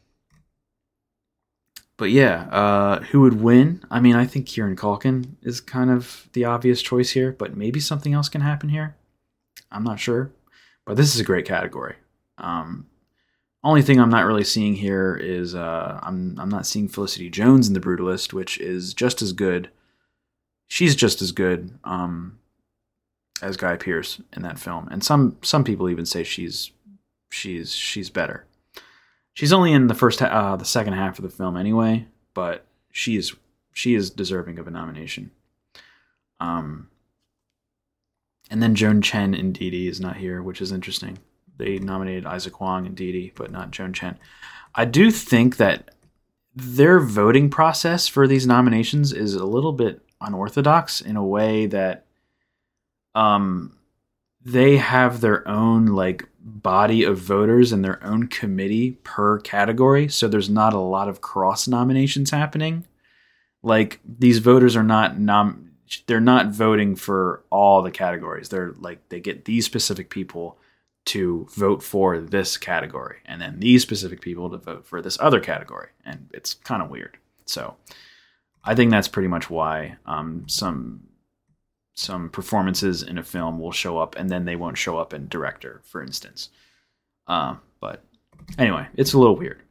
But yeah, uh, who would win? I mean, I think Kieran Culkin is kind of the obvious choice here, but maybe something else can happen here. I'm not sure. But this is a great category. Um, only thing I'm not really seeing here is uh, I'm I'm not seeing Felicity Jones in The Brutalist, which is just as good. She's just as good um, as Guy Pearce in that film, and some some people even say she's she's she's better. She's only in the first, uh, the second half of the film anyway, but she is she is deserving of a nomination. Um, and then Joan Chen in Didi is not here, which is interesting. They nominated Isaac Wong in Didi, but not Joan Chen. I do think that their voting process for these nominations is a little bit unorthodox in a way that um, they have their own like body of voters and their own committee per category, so there's not a lot of cross nominations happening. Like, these voters are not nom they're not voting for all the categories. They're like, they get these specific people to vote for this category, and then these specific people to vote for this other category, and it's kind of weird. So I think that's pretty much why um, some some performances in a film will show up and then they won't show up in director, for instance. Uh, but anyway, it's a little weird.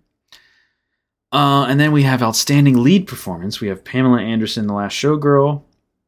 Uh, and then we have outstanding lead performance. We have Pamela Anderson, The Last Showgirl,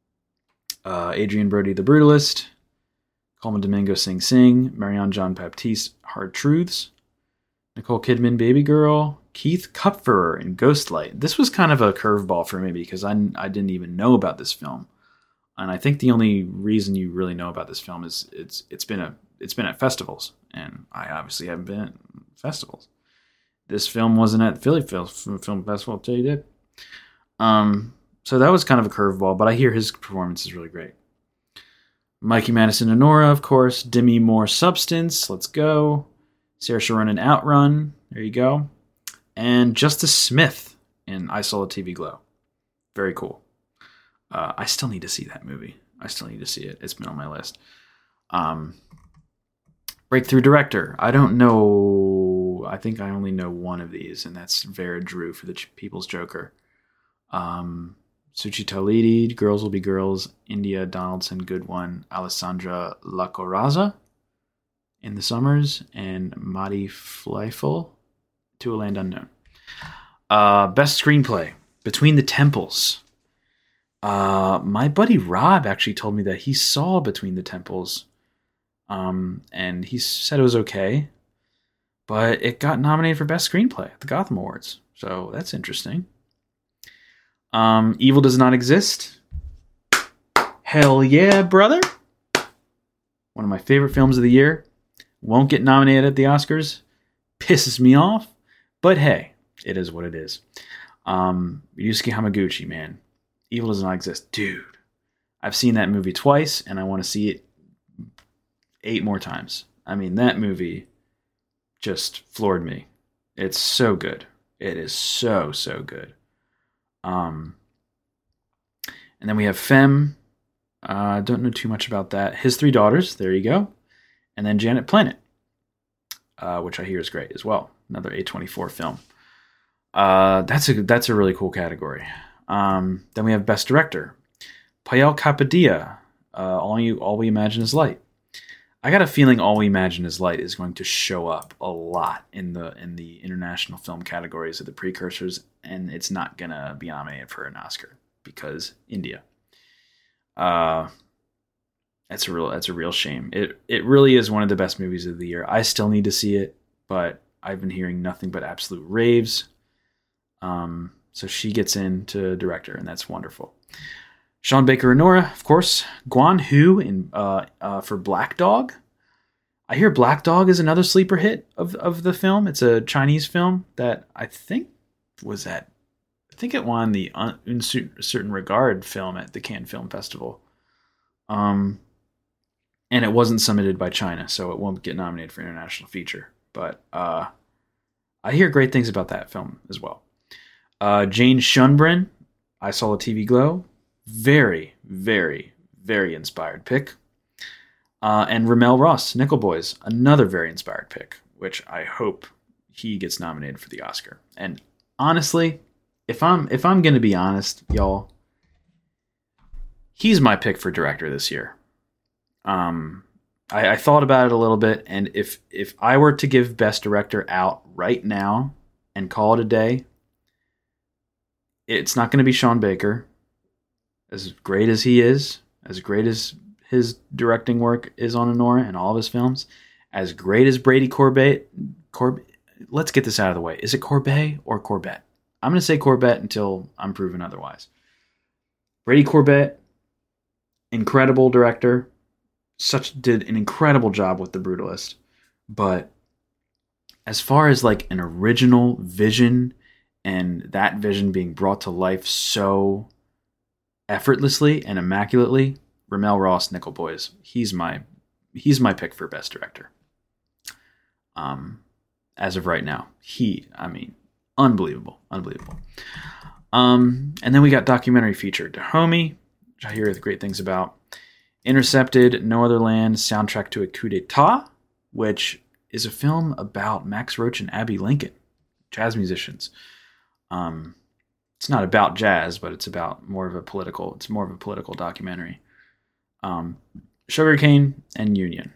uh, Adrian Brody, The Brutalist, Coleman Domingo, Sing Sing, Marianne Jean-Baptiste, Hard Truths, Nicole Kidman, Baby Girl, Keith Kupferer in Ghostlight. This was kind of a curveball for me because I, I didn't even know about this film. And I think the only reason you really know about this film is it's it's been a it's been at festivals, and I obviously haven't been at festivals. This film wasn't at the Philly Film Film Festival, I'll tell you that. Um, so that was kind of a curveball, but I hear his performance is really great. Mikey Madison and Nora, of course. Demi Moore, Substance. Let's go. Saoirse Ronan, Outrun. There you go. And Justice Smith in I Saw the T V Glow. Very cool. Uh, I still need to see that movie. I still need to see it. It's been on my list. Um, Breakthrough Director. I don't know. I think I only know one of these, and that's Vera Drew for the Ch- People's Joker. Um, Suchi Tawlidi, Girls Will Be Girls. India Donaldson, good one. Alessandra Lacoraza in The Summers. And Madi Fleifel, To a Land Unknown. Uh, best Screenplay. Between the Temples. Uh, my buddy Rob actually told me that he saw Between the Temples, um, and he said it was okay, but it got nominated for Best Screenplay at the Gotham Awards, so that's interesting. Um, Evil Does Not Exist. Hell yeah, brother! One of my favorite films of the year. Won't get nominated at the Oscars. Pisses me off, but hey, it is what it is. Um, Ryusuke Hamaguchi, man. Evil Does Not Exist. Dude, I've seen that movie twice, and I want to see it eight more times. I mean, that movie just floored me. It's so good. It is so, so good. Um, and then we have Femme. I uh, don't know too much about that. His Three Daughters. There you go. And then Janet Planet, uh, which I hear is great as well. another A twenty-four film. Uh, that's a that's a really cool category. Um, then we have Best Director, Pael Kapadia. Uh, all you all we imagine is light. I got a feeling All We Imagine Is Light is going to show up a lot in the in the international film categories of the precursors, and it's not gonna be nominated for an Oscar because India. Uh, that's a real that's a real shame. It it really is one of the best movies of the year. I still need to see it, but I've been hearing nothing but absolute raves. Um, so she gets into director, and that's wonderful. Sean Baker Anora, of course. Guan Hu in uh, uh, for Black Dog. I hear Black Dog is another sleeper hit of, of the film. It's a Chinese film that I think was at, I think it won the Un, Un Certain Regard film at the Cannes Film Festival. Um, and it wasn't submitted by China, so it won't get nominated for international feature. But uh, I hear great things about that film as well. Uh, Jane Schunbrin, I Saw a T V Glow. Very, very, very inspired pick. Uh, and Ramel Ross, Nickel Boys, another very inspired pick, which I hope he gets nominated for the Oscar. And honestly, if I'm if I'm going to be honest, y'all, he's my pick for director this year. Um, I, I thought about it a little bit, and if if I were to give Best Director out right now and call it a day, it's not going to be Sean Baker. As great as he is, as great as his directing work is on Anora and all of his films, as great as Brady Corbet, Corb, let's get this out of the way. Is it Corbet or Corbett? I'm going to say Corbett until I'm proven otherwise. Brady Corbet, incredible director, such did an incredible job with The Brutalist. But as far as like an original vision and that vision being brought to life so effortlessly and immaculately, Ramel Ross, Nickel Boys. He's my he's my pick for Best Director. Um, as of right now, he, I mean, unbelievable, unbelievable. Um, and then we got documentary feature Dahomey, which I hear great things about. Intercepted, No Other Land, soundtrack to a coup d'etat, which is a film about Max Roach and Abby Lincoln, jazz musicians. Um. It's not about jazz, but it's about more of a political. It's more of a political documentary. Um, Sugarcane and Union,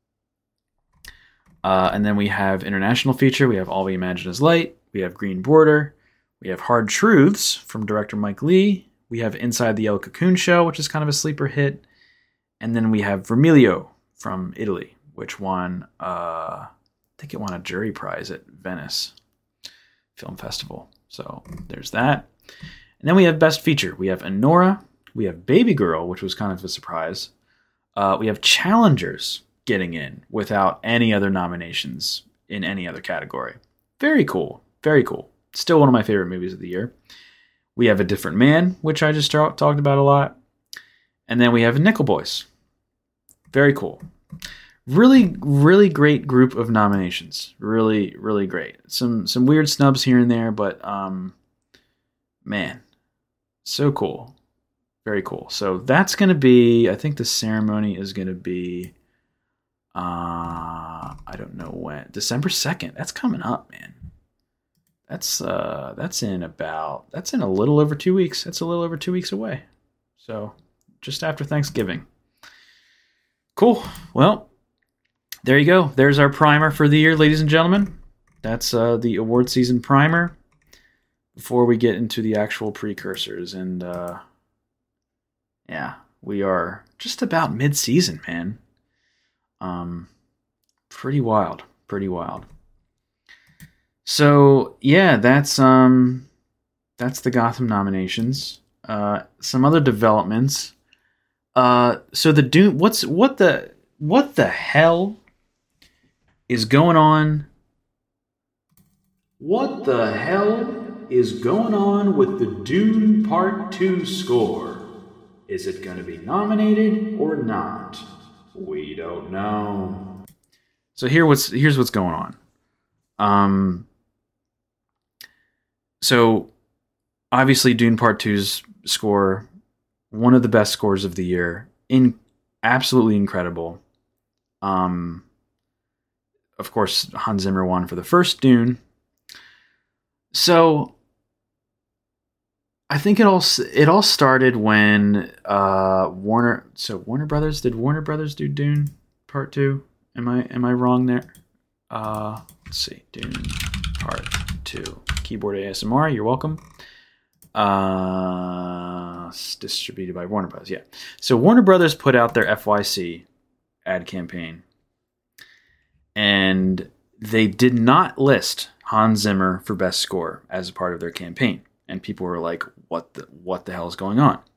uh, and then we have international feature. We have All We Imagine Is Light. We have Green Border. We have Hard Truths from director Mike Leigh. We have Inside the El Cocoon Show, which is kind of a sleeper hit, and then we have Vermiglio from Italy, which won. Uh, I think it won a jury prize at Venice Film Festival. So there's that. And then we have Best Feature. We have Anora. We have Baby Girl, which was kind of a surprise. Uh, we have Challengers getting in without any other nominations in any other category. Very cool. Very cool. Still one of my favorite movies of the year. We have A Different Man, which I just talked about a lot. And then we have Nickel Boys. Very cool. Really, really great group of nominations. Really, really great. Some some weird snubs here and there, but um, man, so cool. Very cool. So that's going to be, I think the ceremony is going to be, uh, I don't know when, December second. That's coming up, man. That's uh, that's in about, that's in a little over two weeks. That's a little over two weeks away. So just after Thanksgiving. Cool. Well, there you go. There's our primer for the year, ladies and gentlemen. That's uh, the award season primer before we get into the actual precursors. And uh, yeah, we are just about mid-season, man. Um, pretty wild. Pretty wild. So yeah, that's um, that's the Gotham nominations. Uh, some other developments. Uh, so the Dune. What's what the what the hell is going on? What the hell is going on with the Dune Part two score? Is it going to be nominated or not? We don't know. So here what's here's what's going on. Um. So obviously Dune Part two's score, one of the best scores of the year, in absolutely incredible. Um. Of course, Hans Zimmer won for the first Dune, So I think it all it all started when uh, Warner. So Warner Brothers did Warner Brothers do Dune Part Two? Am I am I wrong there? Uh, let's see, Dune Part Two. Keyboard A S M R. You're welcome. Uh, distributed by Warner Brothers. Yeah. So Warner Brothers put out their F Y C ad campaign, and they did not list Hans Zimmer for best score as a part of their campaign. And people were like, what the, what the hell is going on?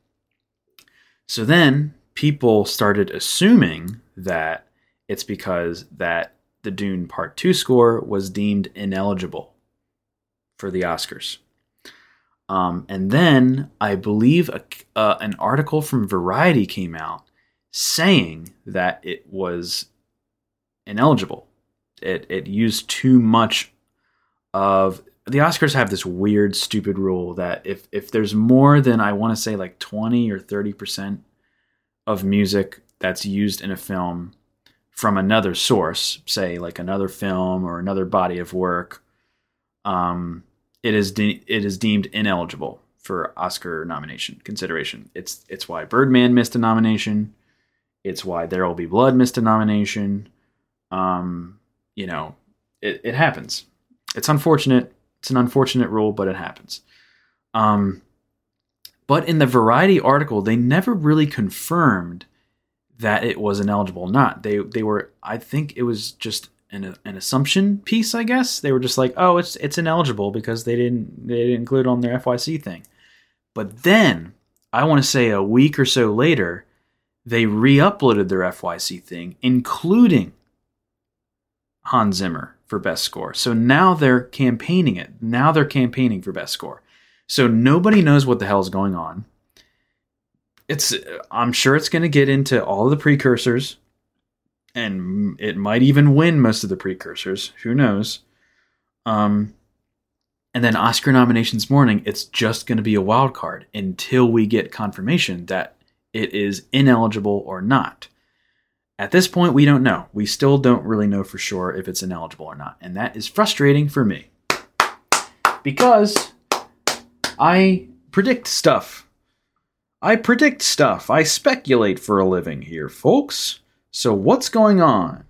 So then people started assuming that it's because that the Dune Part two score was deemed ineligible for the Oscars. Um, and then I believe a, uh, an article from Variety came out saying that it was ineligible. It, it used too much of... The Oscars have this weird, stupid rule that if, if there's more than, I want to say, like twenty or thirty percent of music that's used in a film from another source, say like another film or another body of work, um, it is de- it is deemed ineligible for Oscar nomination consideration. It's it's why Birdman missed a nomination. It's why There Will Be Blood missed a nomination. Um, you know, it, it happens. It's unfortunate. It's an unfortunate rule, but it happens. Um, but in the Variety article, they never really confirmed that it was ineligible or not. They they were, I think it was just an an assumption piece, I guess. They were just like, oh, it's it's ineligible because they didn't they didn't include it on their F Y C thing. But then, I want to say a week or so later, they re-uploaded their F Y C thing, including Hans Zimmer for best score. So now they're campaigning it. Now they're campaigning for best score. So nobody knows what the hell is going on. It's I'm sure it's going to get into all of the precursors, and it might even win most of the precursors. Who knows? Um, and then Oscar nominations morning, it's just going to be a wild card until we get confirmation that it is ineligible or not. At this point, we don't know. We still don't really know for sure if it's ineligible or not. And that is frustrating for me. Because I predict stuff. I predict stuff. I speculate for a living here, folks. So what's going on?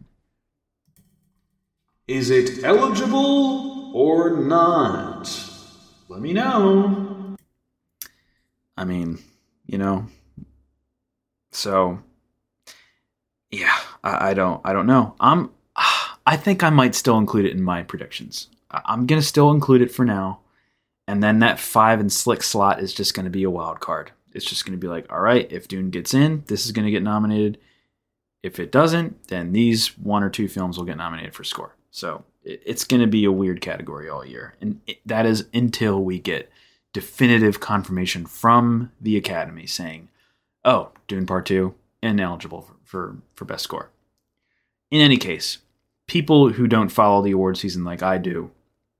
Is it eligible or not? Let me know. I mean, you know. So... Yeah, I, I don't. I don't know. I'm. I think I might still include it in my predictions. I'm gonna still include it for now, and then that five and slick slot is just gonna be a wild card. It's just gonna be like, all right, if Dune gets in, this is gonna get nominated. If it doesn't, then these one or two films will get nominated for score. So it, it's gonna be a weird category all year, and it, that is until we get definitive confirmation from the Academy saying, "Oh, Dune Part Two ineligible for." For, for best score. In any case, people who don't follow the award season like I do,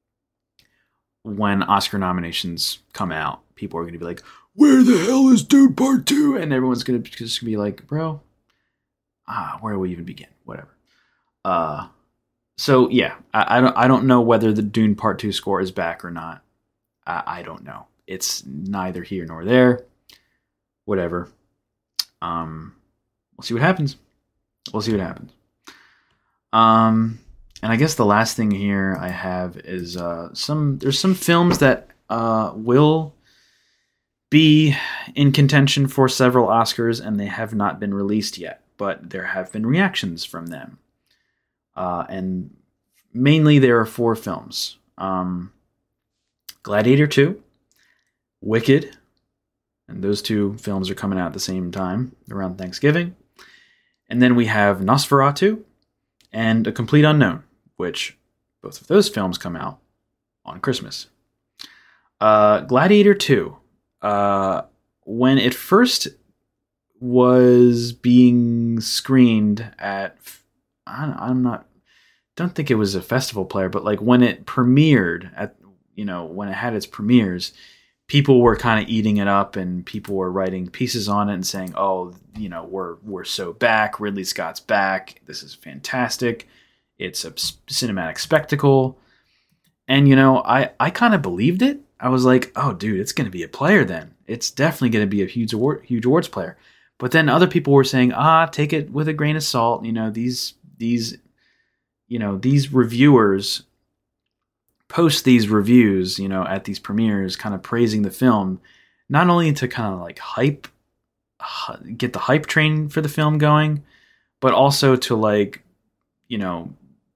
when Oscar nominations come out, people are going to be like, where the hell is Dune Part two? And everyone's going to just be like, bro, ah, where do we even begin? Whatever. Uh, so yeah, I, I don't I don't know whether the Dune Part two score is back or not. I, I don't know. It's neither here nor there. Whatever. Um... We'll see what happens. We'll see what happens. Um, and I guess the last thing here I have is uh, some. There's some films that uh, will be in contention for several Oscars, and they have not been released yet. But there have been reactions from them, uh, and mainly there are four films: um, Gladiator two, Wicked, and those two films are coming out at the same time around Thanksgiving. And then we have Nosferatu and A Complete Unknown, which both of those films come out on Christmas. Uh, Gladiator two, uh, when it first was being screened at, I'm not, don't think it was a festival player, but like when it premiered at, you know, when it had its premieres, people were kind of eating it up, and people were writing pieces on it and saying, oh, you know, we're we're so back. Ridley Scott's back. This is fantastic. It's a cinematic spectacle. And, you know, I, I kind of believed it. I was like, oh, dude, it's going to be a player then. It's definitely going to be a huge award, huge awards player. But then other people were saying, ah, take it with a grain of salt. You know, these, these, you know, these reviewers post these reviews, you know, at these premieres, kind of praising the film, not only to kind of like hype, get the hype train for the film going, but also to like, you know,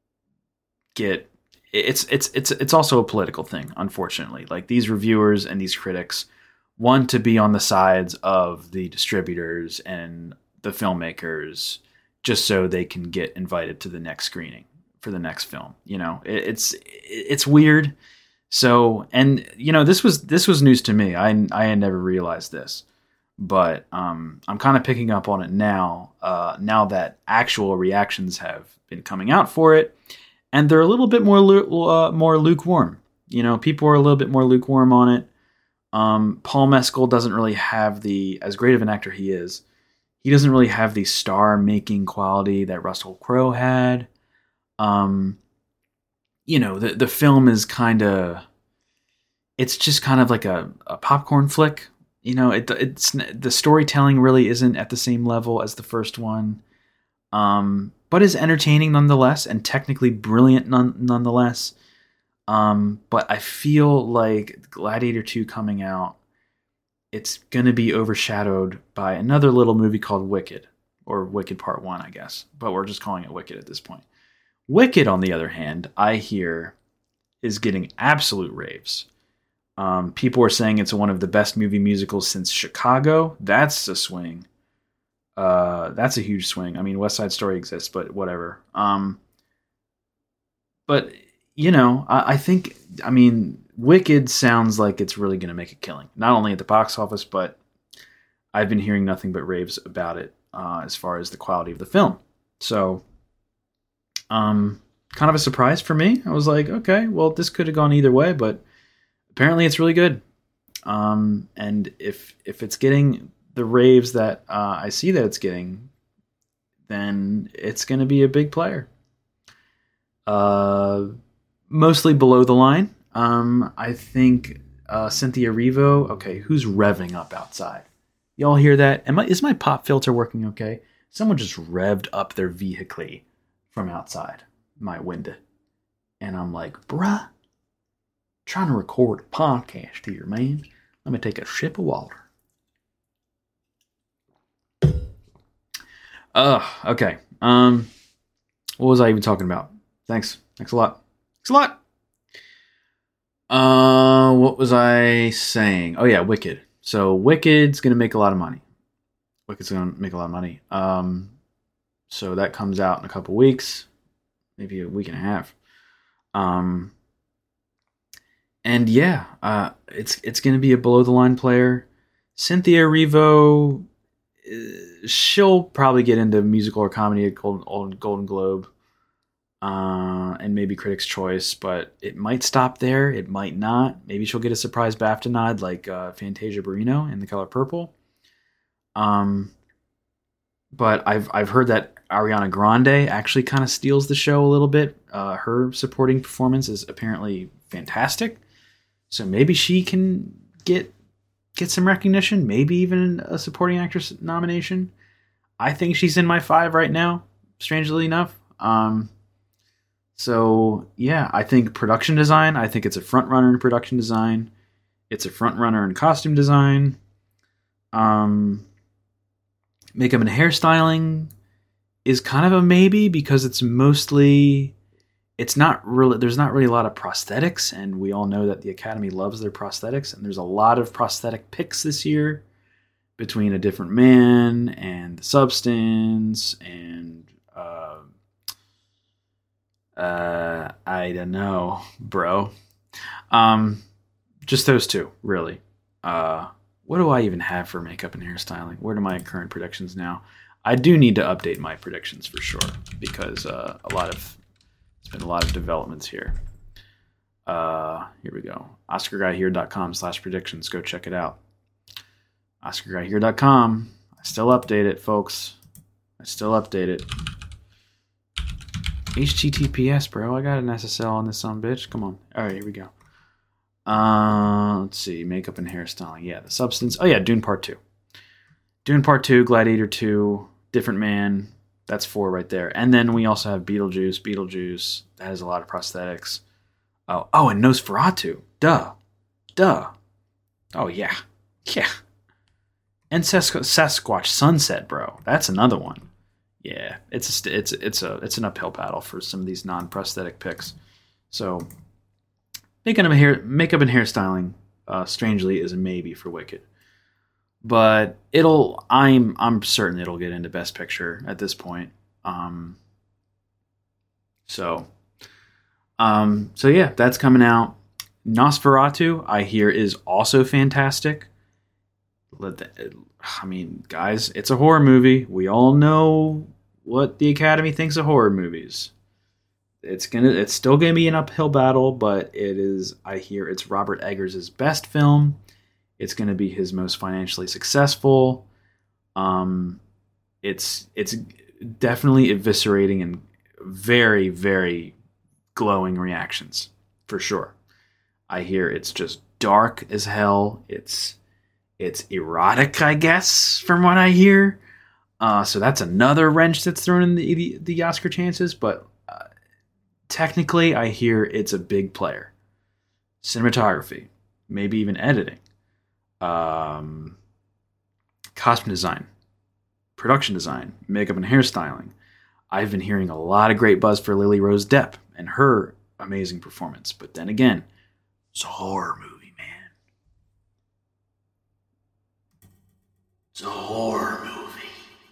get, it's, it's, it's, it's also a political thing, unfortunately. Like these reviewers and these critics want to be on the sides of the distributors and the filmmakers just so they can get invited to the next screening for the next film. You know, it, it's, it's weird. So, and you know, this was, this was news to me. I, I had never realized this, but um, I'm kind of picking up on it now, uh, now that actual reactions have been coming out for it. And they're a little bit more, uh, more lukewarm. You know, people are a little bit more lukewarm on it. Um, Paul Mescal doesn't really have the, as great of an actor he is, he doesn't really have the star-making quality that Russell Crowe had. Um, you know, the the film is kind of, it's just kind of like a, a popcorn flick. You know, it it's the storytelling really isn't at the same level as the first one, um, but is entertaining nonetheless and technically brilliant none, nonetheless. Um, but I feel like Gladiator two coming out, it's going to be overshadowed by another little movie called Wicked, or Wicked Part one, I guess. But we're just calling it Wicked at this point. Wicked, on the other hand, I hear is getting absolute raves. Um, people are saying it's one of the best movie musicals since Chicago. That's a swing. Uh, that's a huge swing. I mean, West Side Story exists, but whatever. Um, but... You know, I, I think, I mean, Wicked sounds like it's really going to make a killing. Not only at the box office, but I've been hearing nothing but raves about it uh, as far as the quality of the film. So, um, kind of a surprise for me. I was like, okay, well, this could have gone either way, but apparently it's really good. Um, and if if it's getting the raves that uh, I see that it's getting, then it's going to be a big player. Uh... Mostly below the line. Um, I think uh, Cynthia Erivo. Okay, who's revving up outside? Y'all hear that? Am I, is my pop filter working okay? Someone just revved up their vehicle from outside my window. And I'm like, bruh, trying to record a podcast here, man. Let me take a sip of water. Ugh, okay. Um, what was I even talking about? Thanks. Thanks a lot. Thanks a lot. Uh, what was I saying? Oh yeah, Wicked. So Wicked's gonna make a lot of money. Wicked's gonna make a lot of money. Um, so that comes out in a couple weeks, maybe a week and a half. Um, and yeah, uh, it's it's gonna be a below the line player. Cynthia Erivo, she'll probably get into musical or comedy at Golden, Golden Globe. Uh, and maybe Critics' Choice, but it might stop there. It might not. Maybe she'll get a surprise BAFTA nod like uh, Fantasia Barrino in The Color Purple. Um, but I've I've heard that Ariana Grande actually kind of steals the show a little bit. Uh, her supporting performance is apparently fantastic, so maybe she can get get some recognition. Maybe even a supporting actress nomination. I think she's in my five right now. Strangely enough. Um, So, yeah, I think production design, I think it's a front runner in production design. It's a front runner in costume design. Um, makeup and hairstyling is kind of a maybe because it's mostly, it's not really, there's not really a lot of prosthetics. And we all know that the Academy loves their prosthetics. And there's a lot of prosthetic picks this year between A Different Man and The Substance and Uh, I don't know, bro. Um, just those two, really. Uh, what do I even have for makeup and hairstyling? What are my current predictions now? I do need to update my predictions for sure because uh, a lot of there's been a lot of developments here. Uh, here we go. Oscar Guy Here dot com slash predictions. Go check it out. Oscar Guy Here dot com. I still update it, folks. I still update it. H T T P S, bro. I got an S S L on this son bitch. Come on. All right, here we go. Uh, let's see. Makeup and hairstyling. Yeah, the substance. Oh, yeah, Dune Part two. Dune Part two, Gladiator two, Different Man. That's four right there. And then we also have Beetlejuice. Beetlejuice. That has a lot of prosthetics. Oh, oh, and Nosferatu. Duh. Duh. Oh, yeah. Yeah. And Sask- Sasquatch Sunset, bro. That's another one. Yeah, it's a, it's it's a it's an uphill battle for some of these non-prosthetic picks. So makeup and hair makeup and hairstyling, uh, strangely, is a maybe for Wicked. But it'll I'm I'm certain it'll get into Best Picture at this point. Um, so um, so yeah, that's coming out. Nosferatu, I hear, is also fantastic. I mean, guys, it's a horror movie. We all know what the Academy thinks of horror movies. It's gonna, it's still gonna be an uphill battle, but it is. I hear it's Robert Eggers' best film. It's gonna be his most financially successful. Um, it's it's definitely eviscerating and very very glowing reactions for sure. I hear it's just dark as hell. It's It's erotic, I guess, from what I hear. Uh, so that's another wrench that's thrown in the the, the Oscar chances. But uh, technically, I hear it's a big player. Cinematography, maybe even editing, um, costume design, production design, makeup and hairstyling. I've been hearing a lot of great buzz for Lily Rose Depp and her amazing performance. But then again, it's a horror movie. It's a horror movie.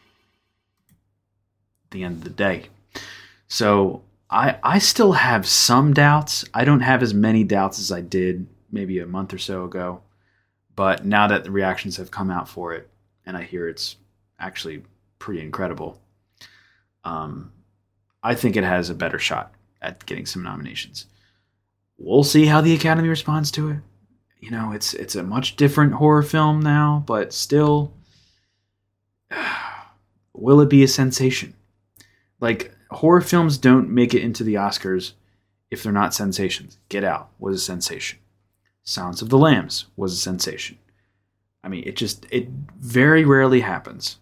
At the end of the day. So I I still have some doubts. I don't have as many doubts as I did maybe a month or so ago. But now that the reactions have come out for it, and I hear it's actually pretty incredible, um, I think it has a better shot at getting some nominations. We'll see how the Academy responds to it. You know, it's it's a much different horror film now, but still, will it be a sensation? Like, horror films don't make it into the Oscars if they're not sensations. Get Out was a sensation. Sounds of the Lambs was a sensation. I mean, it just, it very rarely happens.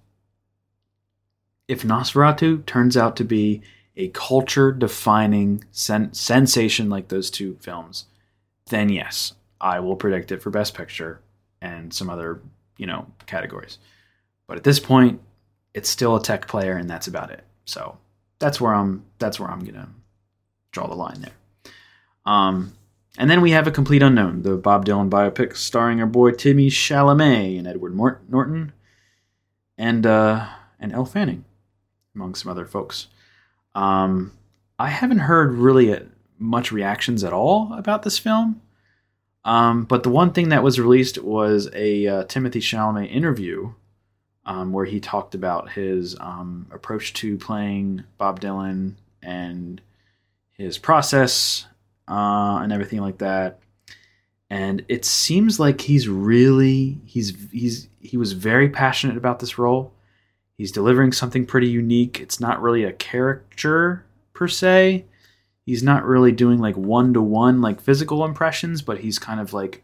If Nosferatu turns out to be a culture-defining sen- sensation like those two films, then yes, I will predict it for Best Picture and some other, you know, categories. But at this point, it's still a tech player, and that's about it. So that's where I'm. That's where I'm gonna draw the line there. Um, and then we have A Complete Unknown, the Bob Dylan biopic starring our boy Timmy Chalamet and Edward Mort- Norton, and uh, and Elle Fanning, among some other folks. Um, I haven't heard really much reactions at all about this film. Um, but the one thing that was released was a uh, Timothée Chalamet interview um, where he talked about his um, approach to playing Bob Dylan and his process uh, and everything like that. And it seems like he's really he's he's he was very passionate about this role. He's delivering something pretty unique. It's not really a caricature per se. He's not really doing like one-to-one like physical impressions, but he's kind of like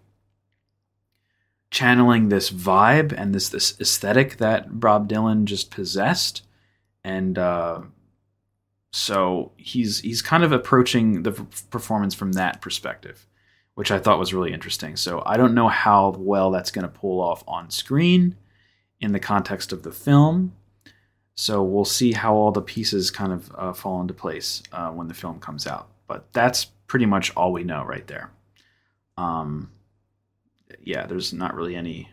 channeling this vibe and this this aesthetic that Bob Dylan just possessed. And uh, so he's he's kind of approaching the performance from that perspective, which I thought was really interesting. So I don't know how well that's going to pull off on screen in the context of the film. So we'll see how all the pieces kind of uh, fall into place uh, when the film comes out. But that's pretty much all we know right there. Um, yeah, there's not really any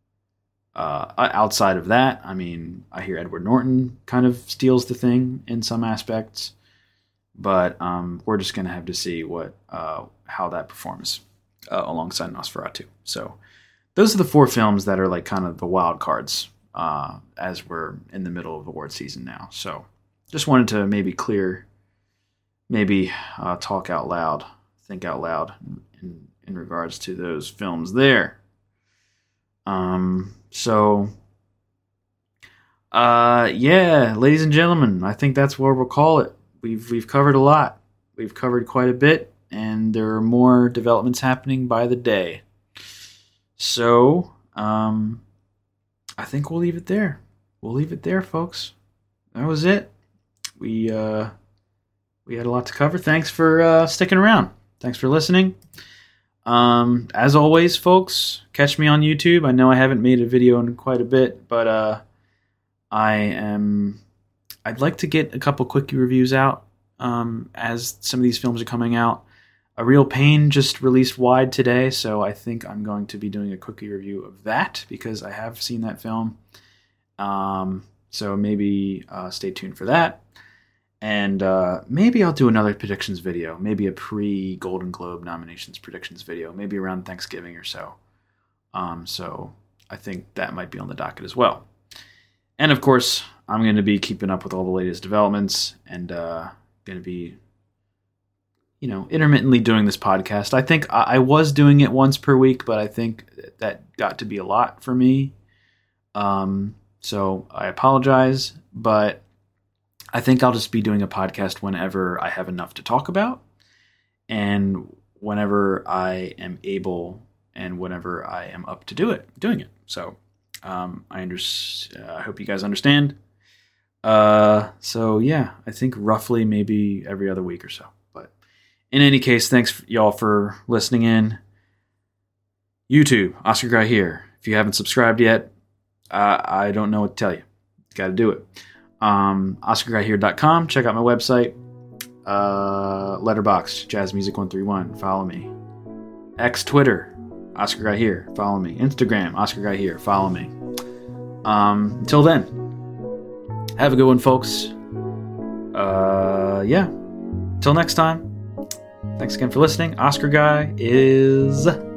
uh, outside of that. I mean, I hear Edward Norton kind of steals the thing in some aspects, but um, we're just going to have to see what uh, how that performs uh, alongside Nosferatu. So those are the four films that are like kind of the wild cards. Uh, as we're in the middle of award season now. So just wanted to maybe clear, maybe uh, talk out loud, think out loud in, in regards to those films there. Um, so, uh, yeah, ladies and gentlemen, I think that's what we'll call it. we've we've covered a lot. We've covered quite a bit, and there are more developments happening by the day. So, um, I think we'll leave it there. We'll leave it there, folks. That was it. We uh, we had a lot to cover. Thanks for uh, sticking around. Thanks for listening. Um, as always, folks, catch me on YouTube. I know I haven't made a video in quite a bit, but uh, I am. I'd like to get a couple quickie reviews out um, as some of these films are coming out. A Real Pain just released wide today, so I think I'm going to be doing a quickie review of that because I have seen that film. Um, so maybe uh, stay tuned for that. And uh, maybe I'll do another predictions video, maybe a pre-Golden Globe nominations predictions video, maybe around Thanksgiving or so. Um, so I think that might be on the docket as well. And of course, I'm going to be keeping up with all the latest developments and uh, going to be, you know, intermittently doing this podcast. I think I, I was doing it once per week, but I think that got to be a lot for me. Um, so I apologize, but I think I'll just be doing a podcast whenever I have enough to talk about and whenever I am able and whenever I am up to do it, doing it. So um, I, under- uh, I hope you guys understand. Uh, so yeah, I think roughly maybe every other week or so. But in any case, thanks y'all for listening in. YouTube, Oscar Guy here. If you haven't subscribed yet, uh, I don't know what to tell you. Got to do it. Um, Oscar Guy Here dot com. Check out my website. Uh, Letterboxd, Jazz Music one three one. Follow me. X Twitter, Oscar Guy Here. Follow me. Instagram, Oscar Guy Here. Follow me. Um, until then, have a good one, folks. Uh, yeah. Until next time. Thanks again for listening. Oscar Guy is